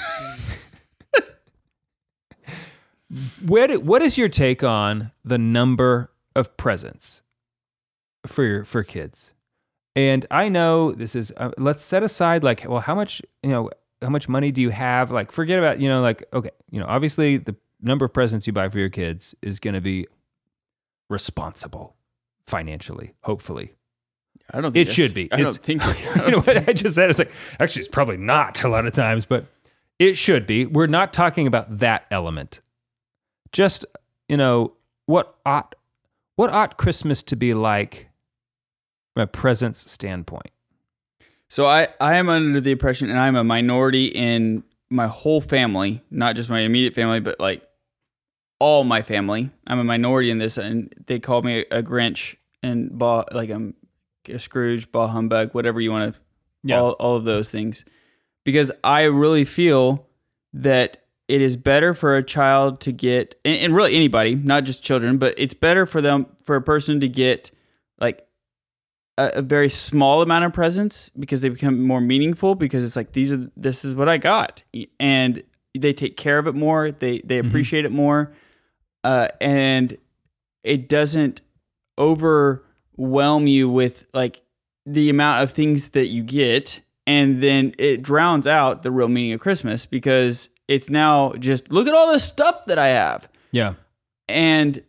What is your take on the number of presents for kids? And I know this is let's set aside like, well, how much money do you have? Like, forget about, like, okay, obviously the number of presents you buy for your kids is going to be responsible financially, hopefully. I don't think it should be. I don't think. You know what I just said? It's like, actually, it's probably not a lot of times, but it should be. We're not talking about that element. Just, what ought Christmas to be like from a presence standpoint? So I am under the impression, and I'm a minority in my whole family, not just my immediate family, but like all my family. I'm a minority in this, and they call me a Grinch and I'm a Scrooge, bah humbug, whatever you want to, all of those things, because I really feel that it is better for a child to get, and really anybody, not just children, but it's better for a person to get like a very small amount of presents because they become more meaningful, because it's like, this is what I got. And they take care of it more. They appreciate it more. And it doesn't overwhelm you with like the amount of things that you get. And then it drowns out the real meaning of Christmas, because it's now just, look at all this stuff that I have. Yeah. And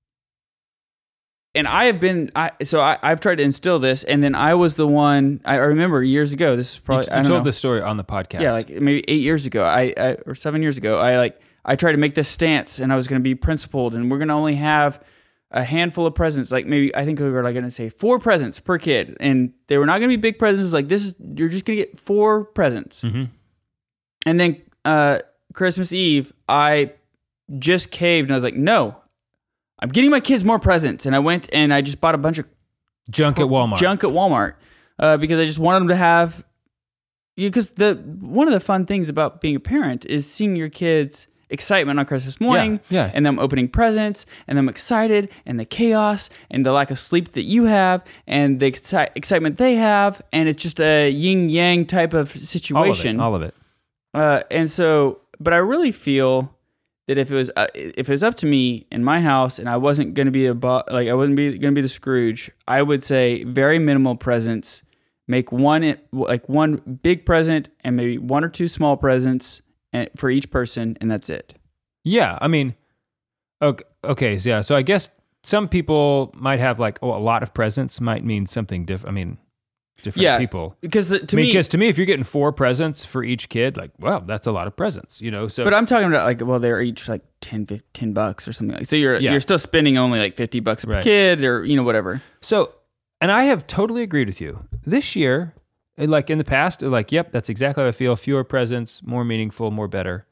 I've tried to instill this, and then I was the one, I remember years ago, this is probably, you told this story on the podcast. Yeah, like maybe 8 years ago, or 7 years ago, I tried to make this stance, and I was going to be principled, and we're going to only have a handful of presents. Like maybe, I think we were like going to say 4 presents per kid, and they were not going to be big presents. Like you're just going to get 4 presents. Mm-hmm. And then Christmas Eve, I just caved, and I was like, no, I'm getting my kids more presents. And I went and I just bought a bunch of junk at Walmart. Because I just wanted them to have, because one of the fun things about being a parent is seeing your kids' excitement on Christmas morning, and them opening presents, and them excited, and the chaos, and the lack of sleep that you have, and the excitement they have, and it's just a yin-yang type of situation. All of it. And so, but I really feel that if it was up to me in my house, and I wasn't going to be I wasn't going to be the Scrooge, I would say very minimal presents. Make one big present and maybe 1 or 2 small presents for each person, and that's it. Yeah, I mean, okay, yeah. So I guess some people might have like, a lot of presents might mean something different. I mean, different people. Because to me, if you're getting 4 presents for each kid, like, well, that's a lot of presents, So, but I'm talking about like, well, they're each like $10 or something like. So you're still spending only like $50 per kid, or whatever. So, and I have totally agreed with you. This year, like in the past, like, yep, that's exactly how I feel. Fewer presents, more meaningful, more better.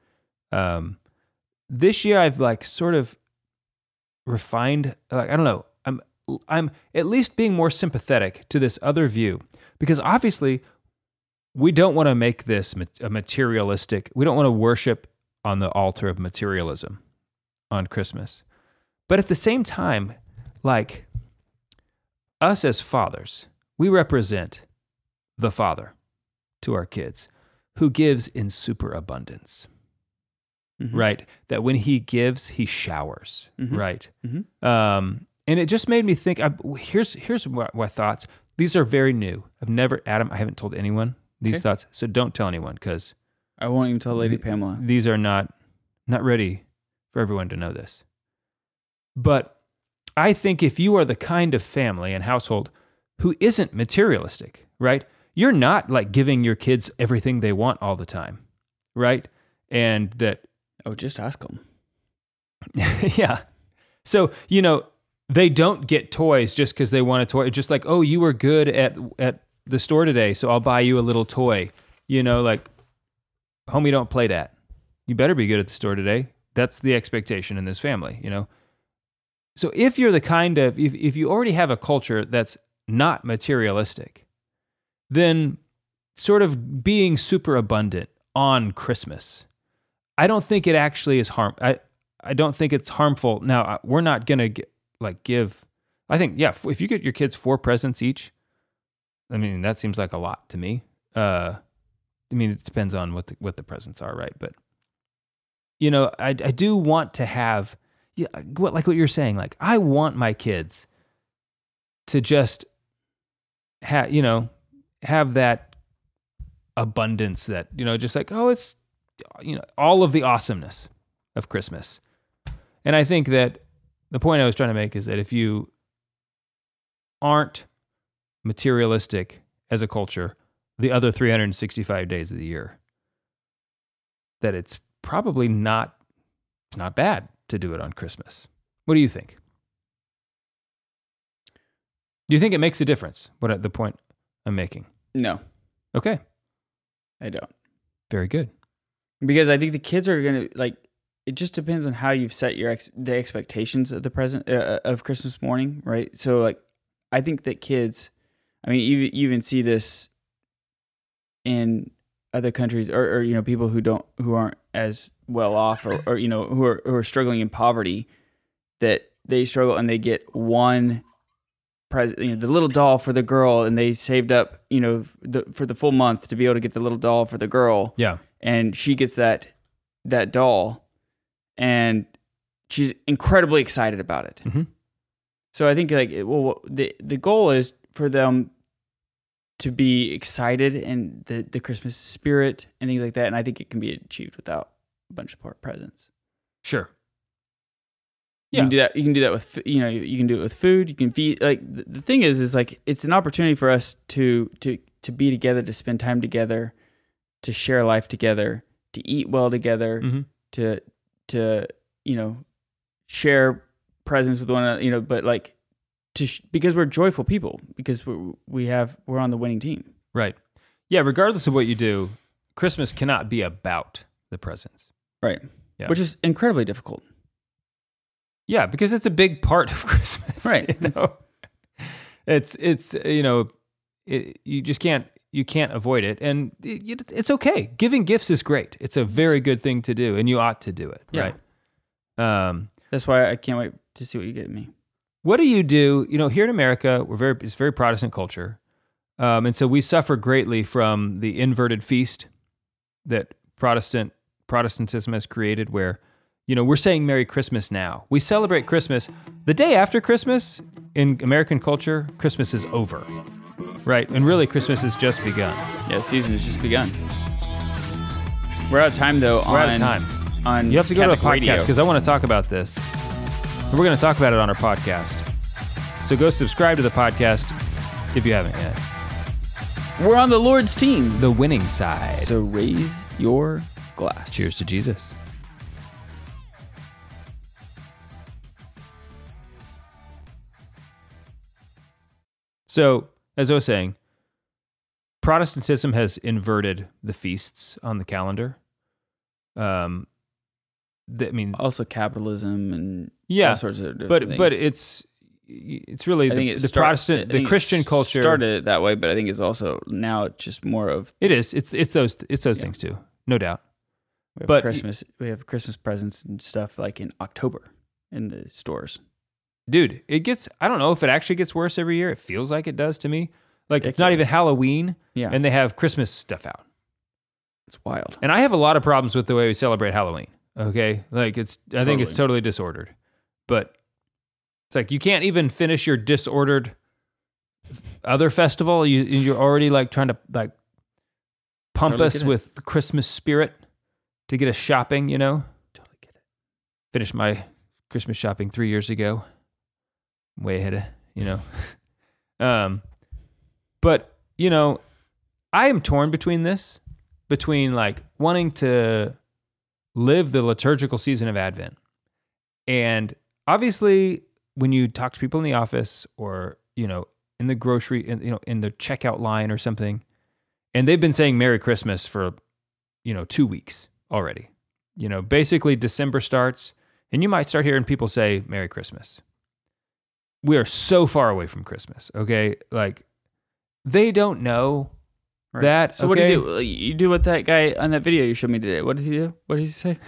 This year, I've like sort of refined. Like, I don't know. I'm at least being more sympathetic to this other view, because obviously we don't want to make this a materialistic. We don't want to worship on the altar of materialism on Christmas. But at the same time, like, us as fathers, we represent the Father to our kids, who gives in superabundance, right? That when he gives, he showers, right? Mm-hmm. And it just made me think, here's my thoughts. These are very new. Adam, I haven't told anyone these thoughts, so don't tell anyone, because I won't even tell Lady Pamela. These are not ready for everyone to know this. But I think if you are the kind of family and household who isn't materialistic, right? You're not like giving your kids everything they want all the time, right? And that... Oh, just ask them. Yeah. So, they don't get toys just because they want a toy. It's just like, oh, you were good at the store today, so I'll buy you a little toy. Like, homie, don't play that. You better be good at the store today. That's the expectation in this family, So if you're the kind of, if you already have a culture that's not materialistic, then sort of being super abundant on Christmas, I don't think it actually is I don't think it's harmful. Now, we're not going to give, I think, if you get your kids 4 presents each, I mean, that seems like a lot to me. I mean, it depends on what the presents are, right? But you know, I do want to have, like what you're saying. Like, I want my kids to just have that abundance that, just like, oh, it's, all of the awesomeness of Christmas. And I think that the point I was trying to make is that if you aren't materialistic as a culture the other 365 days of the year, that it's probably not bad to do it on Christmas. What do you think? Do you think it makes a difference? What the point I'm making? No, Okay, I don't. very good. Because I think the kids are gonna like. It just depends on how you've set the expectations of the present of Christmas morning, right? So, like, I think that kids. I mean, you even see this in other countries, or people who aren't as well off, or who are struggling in poverty, that they struggle and they get one present, the little doll for the girl, and they saved up, for the full month to be able to get the little doll for the girl. Yeah. And she gets that doll, and she's incredibly excited about it. Mm-hmm. So I think the goal is for them to be excited and the Christmas spirit and things like that. And I think it can be achieved without a bunch of presents. Sure. You can do that. You can do that with, you can do it with food. You can feed. Like, the thing is like, it's an opportunity for us to be together, to spend time together, to share life together, to eat well together, mm-hmm. to share presents with one another, but like, because we're joyful people, because we're on the winning team. Right. Yeah. Regardless of what you do, Christmas cannot be about the presents. Right. Yeah. Which is incredibly difficult. Yeah, because it's a big part of Christmas. Right. It's you just can't avoid it, and it's okay. Giving gifts is great. It's a very good thing to do, and you ought to do it. Yeah. Right. That's why I can't wait to see what you get me. What do you do? Here in America, it's very Protestant culture, and so we suffer greatly from the inverted feast that Protestantism has created, where we're saying Merry Christmas now. We celebrate Christmas. The day after Christmas, in American culture, Christmas is over, right? And really, Christmas has just begun. Yeah, the season has just begun. We're out of time, though. We're out of time. You have to go to the podcast, because I want to talk about this. And we're going to talk about it on our podcast. So go subscribe to the podcast if you haven't yet. We're on the Lord's team. The winning side. So raise your glass. Cheers to Jesus. So, as I was saying, Protestantism has inverted the feasts on the calendar. Also capitalism and all sorts of different things. But it's really the Christian culture started that way, but I think it's also now just more of it's those things too, no doubt. We have Christmas presents and stuff like in October in the stores. Dude, I don't know if it actually gets worse every year. It feels like it does to me. Like, it's not even Halloween, and they have Christmas stuff out. It's wild. And I have a lot of problems with the way we celebrate Halloween. Okay, like I think it's totally disordered. But it's like you can't even finish your disordered other festival. You're already like trying to like pump us with the Christmas spirit to get us shopping. Totally get it. Finished my Christmas shopping 3 years ago. Way ahead of, but I am torn between like wanting to live the liturgical season of Advent. And obviously when you talk to people in the office or, in the grocery, in the checkout line or something, and they've been saying Merry Christmas for, 2 weeks already, basically December starts and you might start hearing people say Merry Christmas. We are so far away from Christmas, okay? Like, they don't know that. So what do you do? You do what that guy on that video you showed me today. What did he do? What did he say?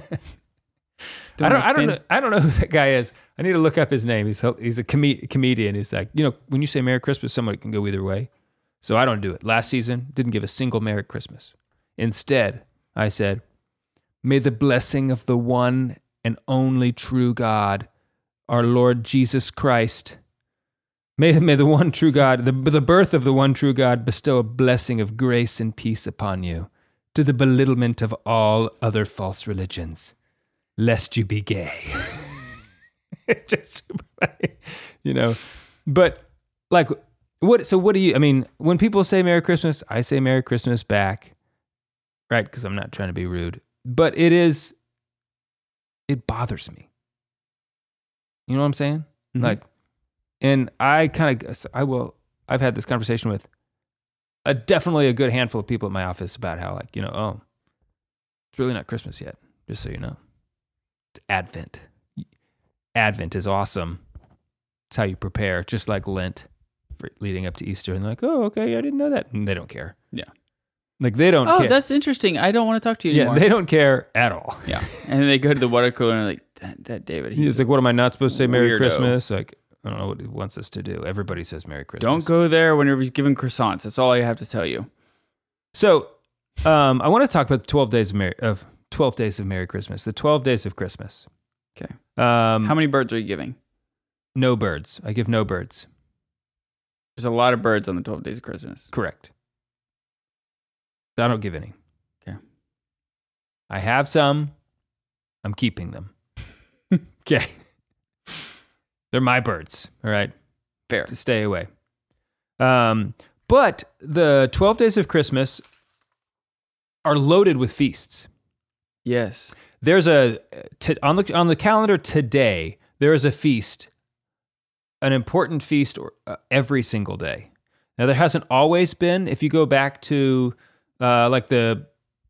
I don't know who that guy is. I need to look up his name. He's a comedian. He's like, when you say Merry Christmas, somebody can go either way. So I don't do it. Last season, didn't give a single Merry Christmas. Instead, I said, may the blessing of the one and only true God, our Lord Jesus Christ, may the one true God, the birth of the one true God bestow a blessing of grace and peace upon you, to the belittlement of all other false religions, lest you be gay. Just super funny, But like, what do you, I mean, when people say Merry Christmas, I say Merry Christmas back, right? Because I'm not trying to be rude. But it bothers me. You know what I'm saying? Mm-hmm. Like, and I've had this conversation with definitely a good handful of people at my office about how, like, oh, it's really not Christmas yet, just so you know. It's Advent. Advent is awesome. It's how you prepare, just like Lent for leading up to Easter. And they're like, oh, okay, I didn't know that. And they don't care. Yeah. Like, they don't care. Oh, that's interesting. I don't want to talk to you anymore. Yeah, they don't care at all. Yeah. And then they go to the water cooler and they're like, that David. He's like, what am I not supposed to say? Merry weirdo. Christmas? Like, I don't know what he wants us to do. Everybody says Merry Christmas. Don't go there whenever he's giving croissants. That's all I have to tell you. So, I want to talk about the 12 days of Merry Christmas. The 12 days of Christmas. Okay. How many birds are you giving? No birds. I give no birds. There's a lot of birds on the 12 days of Christmas. Correct. I don't give any. Okay. I have some. I'm keeping them. Okay. They're my birds. All right. Fair. To stay away. But the 12 days of Christmas are loaded with feasts. Yes. There's on the calendar today, there is a feast, an important feast every single day. Now, there hasn't always been. If you go back to like the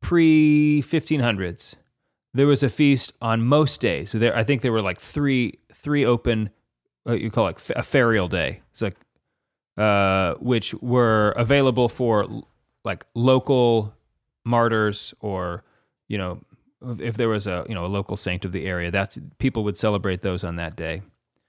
pre-1500s, there was a feast on most days. I think there were like three open, you call it a ferial day. It's like, which were available for like local martyrs, or, if there was a local saint of the area, people would celebrate those on that day.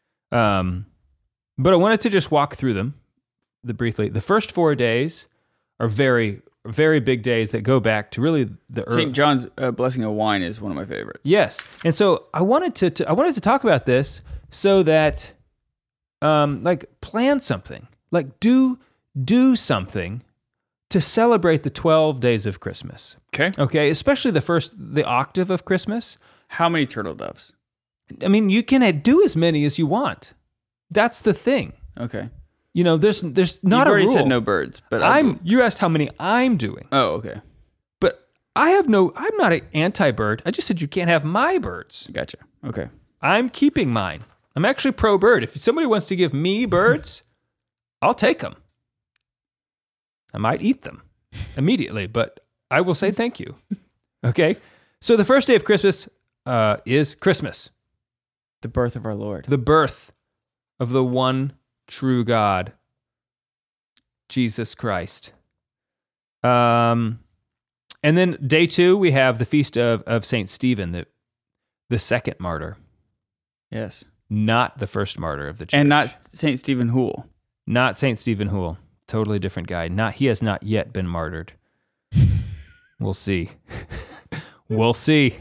But I wanted to just walk through them briefly. The first 4 days are very, very big days that go back to really the St. John's blessing of wine is one of my favorites. Yes, and so I wanted to talk about this so that, like, plan something, like do something to celebrate the 12 days of Christmas. Okay, especially the octave of Christmas. How many turtle doves? I mean, you can do as many as you want. That's the thing. Okay. There's not You've a already rule. said no birds, but you asked how many I'm doing. Oh, okay. But I'm not an anti-bird. I just said you can't have my birds. Gotcha. Okay. I'm keeping mine. I'm actually pro-bird. If somebody wants to give me birds, I'll take them. I might eat them immediately, but I will say thank you. Okay? So the first day of Christmas is Christmas. The birth of our Lord. The birth of the one true God, Jesus Christ. And then day 2, we have the feast of St. Stephen, the second martyr. Yes. Not the first martyr of the church. And not St. Stephen Hoole. Not St. Stephen Hoole. Totally different guy. He has not yet been martyred. We'll see. We'll see.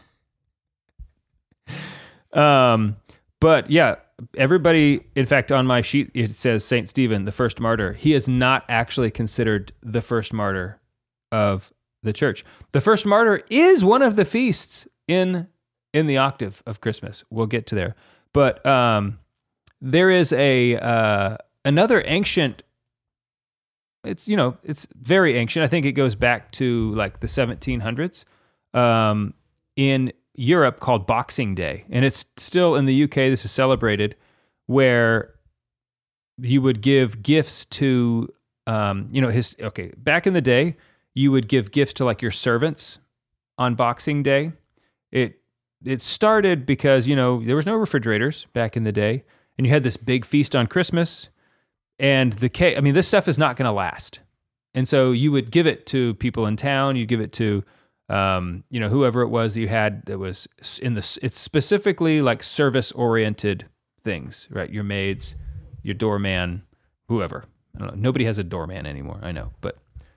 But yeah, everybody, in fact, on my sheet, it says St. Stephen, the first martyr. He is not actually considered the first martyr of the church. The first martyr is one of the feasts in the octave of Christmas. We'll get to there. But there is another ancient, it's very ancient. I think it goes back to like the 1700s in Europe, called Boxing Day. And it's still in the UK, this is celebrated, where you would give gifts to, back in the day, you would give gifts to like your servants on Boxing Day. It started because, there was no refrigerators back in the day, and you had this big feast on Christmas, and this stuff is not going to last. And so you would give it to people in town, you'd give it to whoever it was that you had that was it's specifically like service-oriented things, right? Your maids, your doorman, whoever. I don't know. Nobody has a doorman anymore, I know, but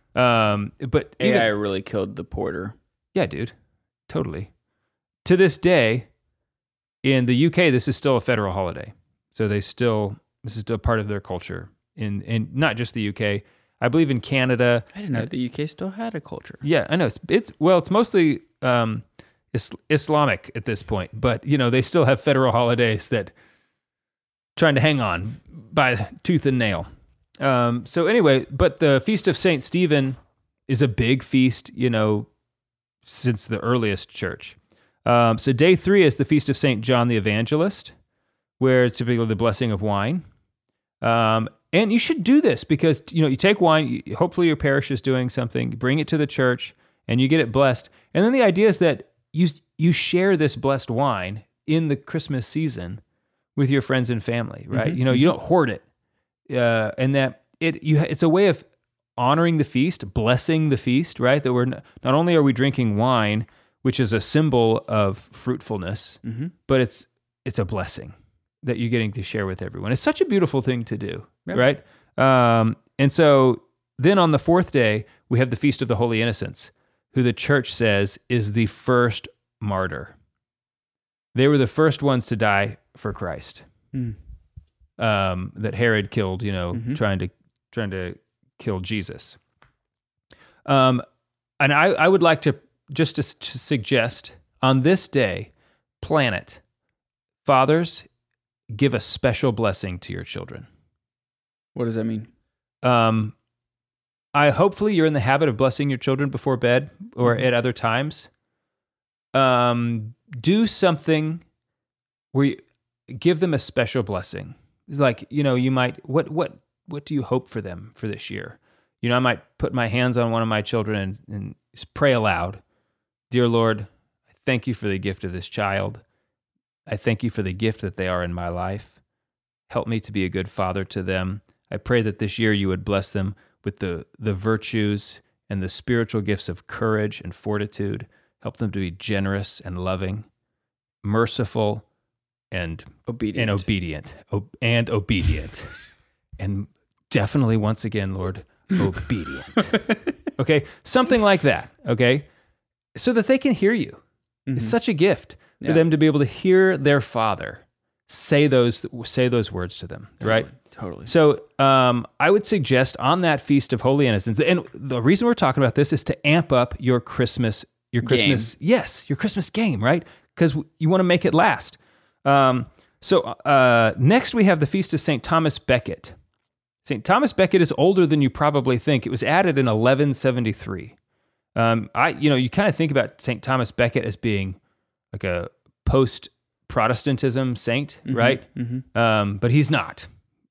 But AI really killed the porter. yeah, dude, totally. To this day, in the UK, this is still a federal holiday. So this is still part of their culture. In not just the UK, I believe in Canada. I didn't know the UK still had a culture. Yeah, I know it's mostly Islamic at this point, but they still have federal holidays that trying to hang on by tooth and nail. So anyway, but the Feast of Saint Stephen is a big feast, since the earliest church. So day 3 is the Feast of Saint John the Evangelist, where it's typically the blessing of wine. And you should do this because, you take wine, hopefully your parish is doing something, bring it to the church, and you get it blessed. And then the idea is that you share this blessed wine in the Christmas season with your friends and family, right? Mm-hmm. You don't hoard it. And that it's a way of honoring the feast, blessing the feast, right? That not only are we drinking wine, which is a symbol of fruitfulness, mm-hmm. but it's a blessing that you're getting to share with everyone. It's such a beautiful thing to do, right? And so then on the 4th day, we have the Feast of the Holy Innocents, who the church says is the first martyr. They were the first ones to die for Christ. That Herod killed, mm-hmm. trying to kill Jesus. And I would like to suggest on this day, planet, fathers, give a special blessing to your children. What does that mean? Hopefully you're in the habit of blessing your children before bed or mm-hmm. at other times. Do something where you give them a special blessing. Like, you might, what do you hope for them for this year? I might put my hands on one of my children and pray aloud. Dear Lord, I thank you for the gift of this child. I thank you for the gift that they are in my life. Help me to be a good father to them. I pray that this year you would bless them with the virtues and the spiritual gifts of courage and fortitude. Help them to be generous and loving, merciful and obedient. And definitely, once again, Lord, obedient. Okay? Something like that, okay? So that they can hear you. Mm-hmm. It's such a gift for them to be able to hear their father say those words to them, right? Totally. So I would suggest on that Feast of Holy Innocents, and the reason we're talking about this is to amp up your Christmas game. Yes, your Christmas game, right? Because you want to make it last. So next we have the Feast of St. Thomas Becket. St. Thomas Becket is older than you probably think. It was added in 1173. You kind of think about St. Thomas Becket as being like a post-Protestantism saint, mm-hmm, right? Mm-hmm. But he's not.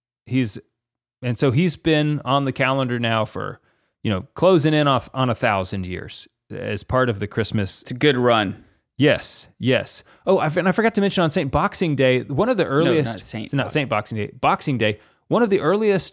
So he's been on the calendar now for, closing in on 1,000 years as part of the Christmas. It's a good run. Yes. Oh, I forgot to mention on St. Boxing Day, one of the earliest. No, not St. Boxing Day. Boxing Day. One of the earliest,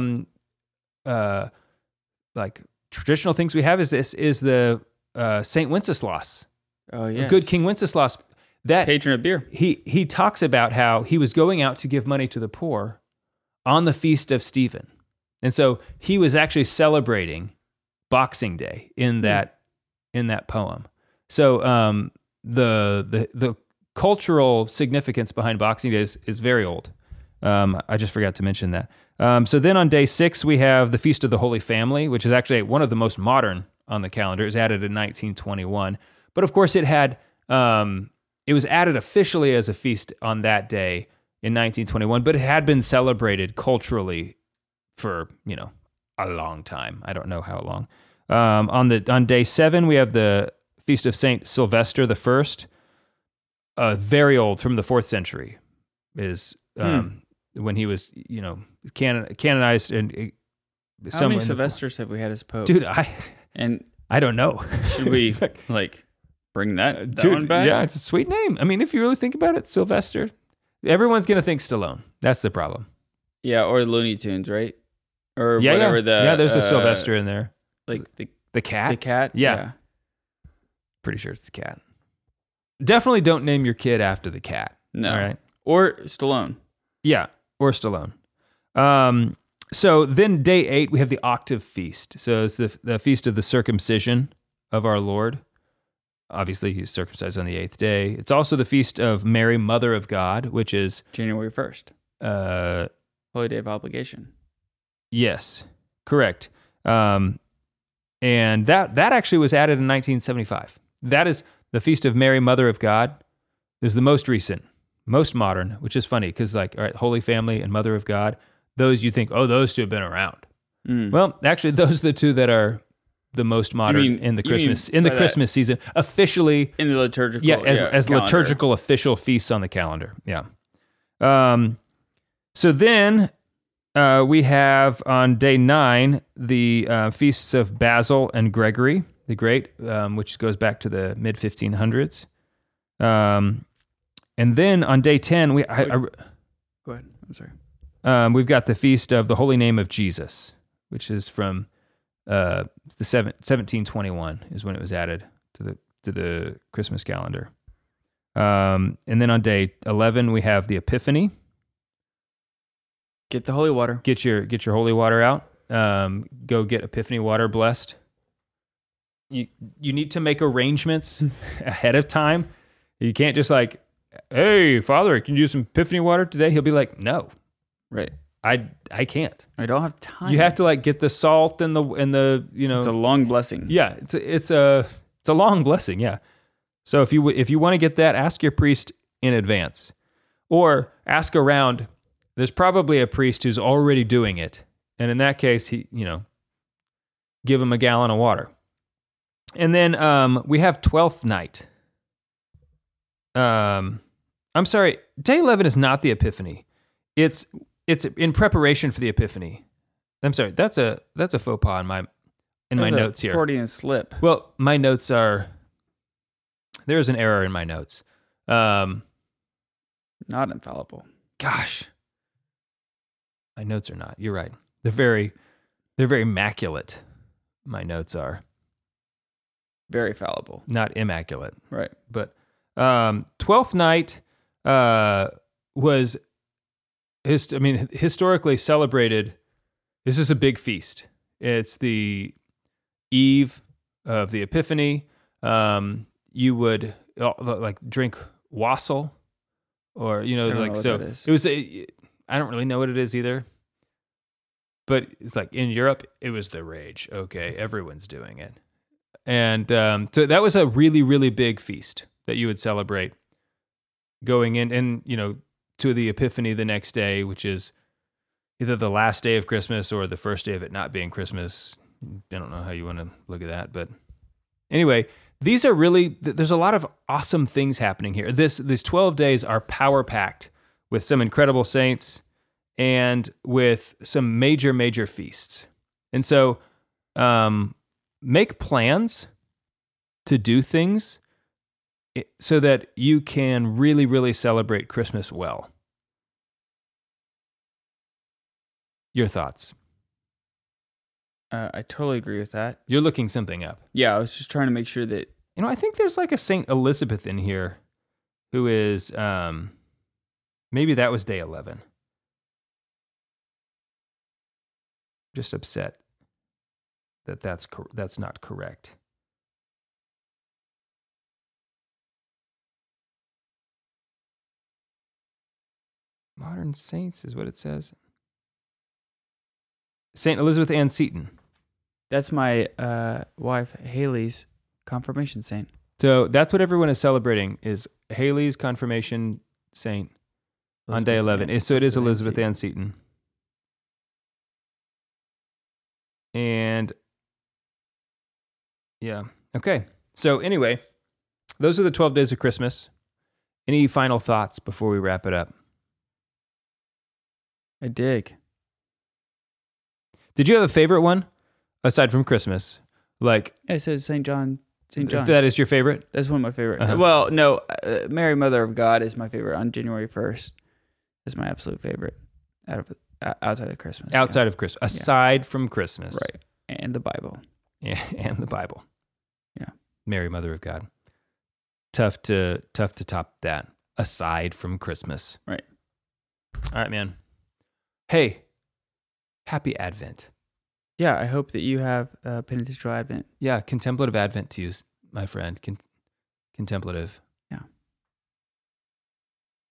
traditional things we have is the St. Wenceslaus. Oh yeah, good King Wenceslaus. That patron of beer. He talks about how he was going out to give money to the poor on the Feast of Stephen, and so he was actually celebrating Boxing Day in that poem. So the cultural significance behind Boxing Day is very old. I just forgot to mention that. So then on day 6, we have the Feast of the Holy Family, which is actually one of the most modern on the calendar. It was added in 1921. But of course, it was added officially as a feast on that day in 1921, but it had been celebrated culturally for, a long time. I don't know how long. On day 7, we have the Feast of Saint Sylvester the First, very old, from the 4th century, is when he was, canonized. And how many Sylvesters have we had as Pope? Dude, I don't know. Should we bring that one back? Yeah, it's a sweet name. I mean, if you really think about it, Sylvester, everyone's going to think Stallone. That's the problem. Yeah, or Looney Tunes, right? Or yeah, whatever there's a Sylvester in there. Like the cat? The cat? Yeah. Pretty sure it's the cat. Definitely don't name your kid after the cat. No. All right. Or Stallone. Yeah, or Stallone. So then day 8, we have the octave feast. So it's the feast of the circumcision of our Lord. Obviously, he's circumcised on the 8th day. It's also the feast of Mary, Mother of God, which is January 1st, Holy Day of Obligation. yes, correct. And that actually was added in 1975. That is the feast of Mary, Mother of God, is the most recent, most modern, which is funny because like, all right, Holy Family and Mother of God, those you think, oh, those two have been around. Well, actually, those are the two that are the most modern in the Christmas season, officially in the liturgical, as calendar. liturgical official feasts on the calendar. Yeah. So then we have on day 9 the feasts of Basil and Gregory the Great, which goes back to the mid 1500s. And then on day 10 Go ahead. I'm sorry. we've got the feast of the Holy Name of Jesus, which is from 1721 is when it was added to the Christmas calendar. And then on day 11 we have the Epiphany. Get the holy water. Get your holy water out. Go get Epiphany water blessed. You need to make arrangements ahead of time. You can't just like, hey, Father, can you do some Epiphany water today? He'll be like, no, Right. I can't. I don't have time. You have to like get the salt and the It's a long blessing. Yeah, it's a long blessing. Yeah. So if you want to get that, ask your priest in advance, or ask around. There's probably a priest who's already doing it, and in that case, give him a gallon of water. And then we have 12th night. I'm sorry, day 11 is not the Epiphany. It's in preparation for the Epiphany. I'm sorry, that's a faux pas in my notes here. Freudian slip. Well, my notes are, there's an error in my notes. Not infallible. Gosh, my notes are not. You're right. They're very immaculate. My notes are Very fallible. not immaculate. Right. But 12th night was historically celebrated. This is a big feast. It's the eve of the Epiphany. You would like drink wassail, or like so. That is. It was I don't really know what it is either. But it's like in Europe, it was the rage. Okay, everyone's doing it, and so that was a really, really big feast that you would celebrate going in, and to the Epiphany the next day, which is either the last day of Christmas or the first day of it not being Christmas. I don't know how you want to look at that, but anyway, these are really, there's a lot of awesome these happening here. These 12 days are power packed with some incredible saints and with some major, major feasts. And so make plans to do things so that you can really, really celebrate Christmas well. Your thoughts? I totally agree with that. You're looking something up. Yeah, I was just trying to make sure that... I think there's like a Saint Elizabeth in here who is, maybe that was day 11. Just upset that that's not correct. Modern saints is what it says. Saint Elizabeth Ann Seton. That's my wife, Haley's confirmation saint. So that's what everyone is celebrating, is Haley's confirmation saint on day 11. So it is Elizabeth Ann Seton. And yeah. Okay. So anyway, those are the 12 days of Christmas. Any final thoughts before we wrap it up? I dig. Did you have a favorite one aside from Christmas? Like, Yeah, it says St. John. St. John. That is your favorite? That's one of my favorite. Uh-huh. Well, no, Mary, Mother of God is my favorite on January 1st. That's my absolute favorite outside of Christmas. Outside of Christmas. Aside from Christmas. Right. And the Bible. Yeah, and the Bible. Yeah. Mary, Mother of God. Tough to top that. Aside from Christmas. Right. All right, man. Hey, Happy Advent. Yeah, I hope that you have a penitential Advent. Yeah, contemplative Advent to you, my friend. Contemplative.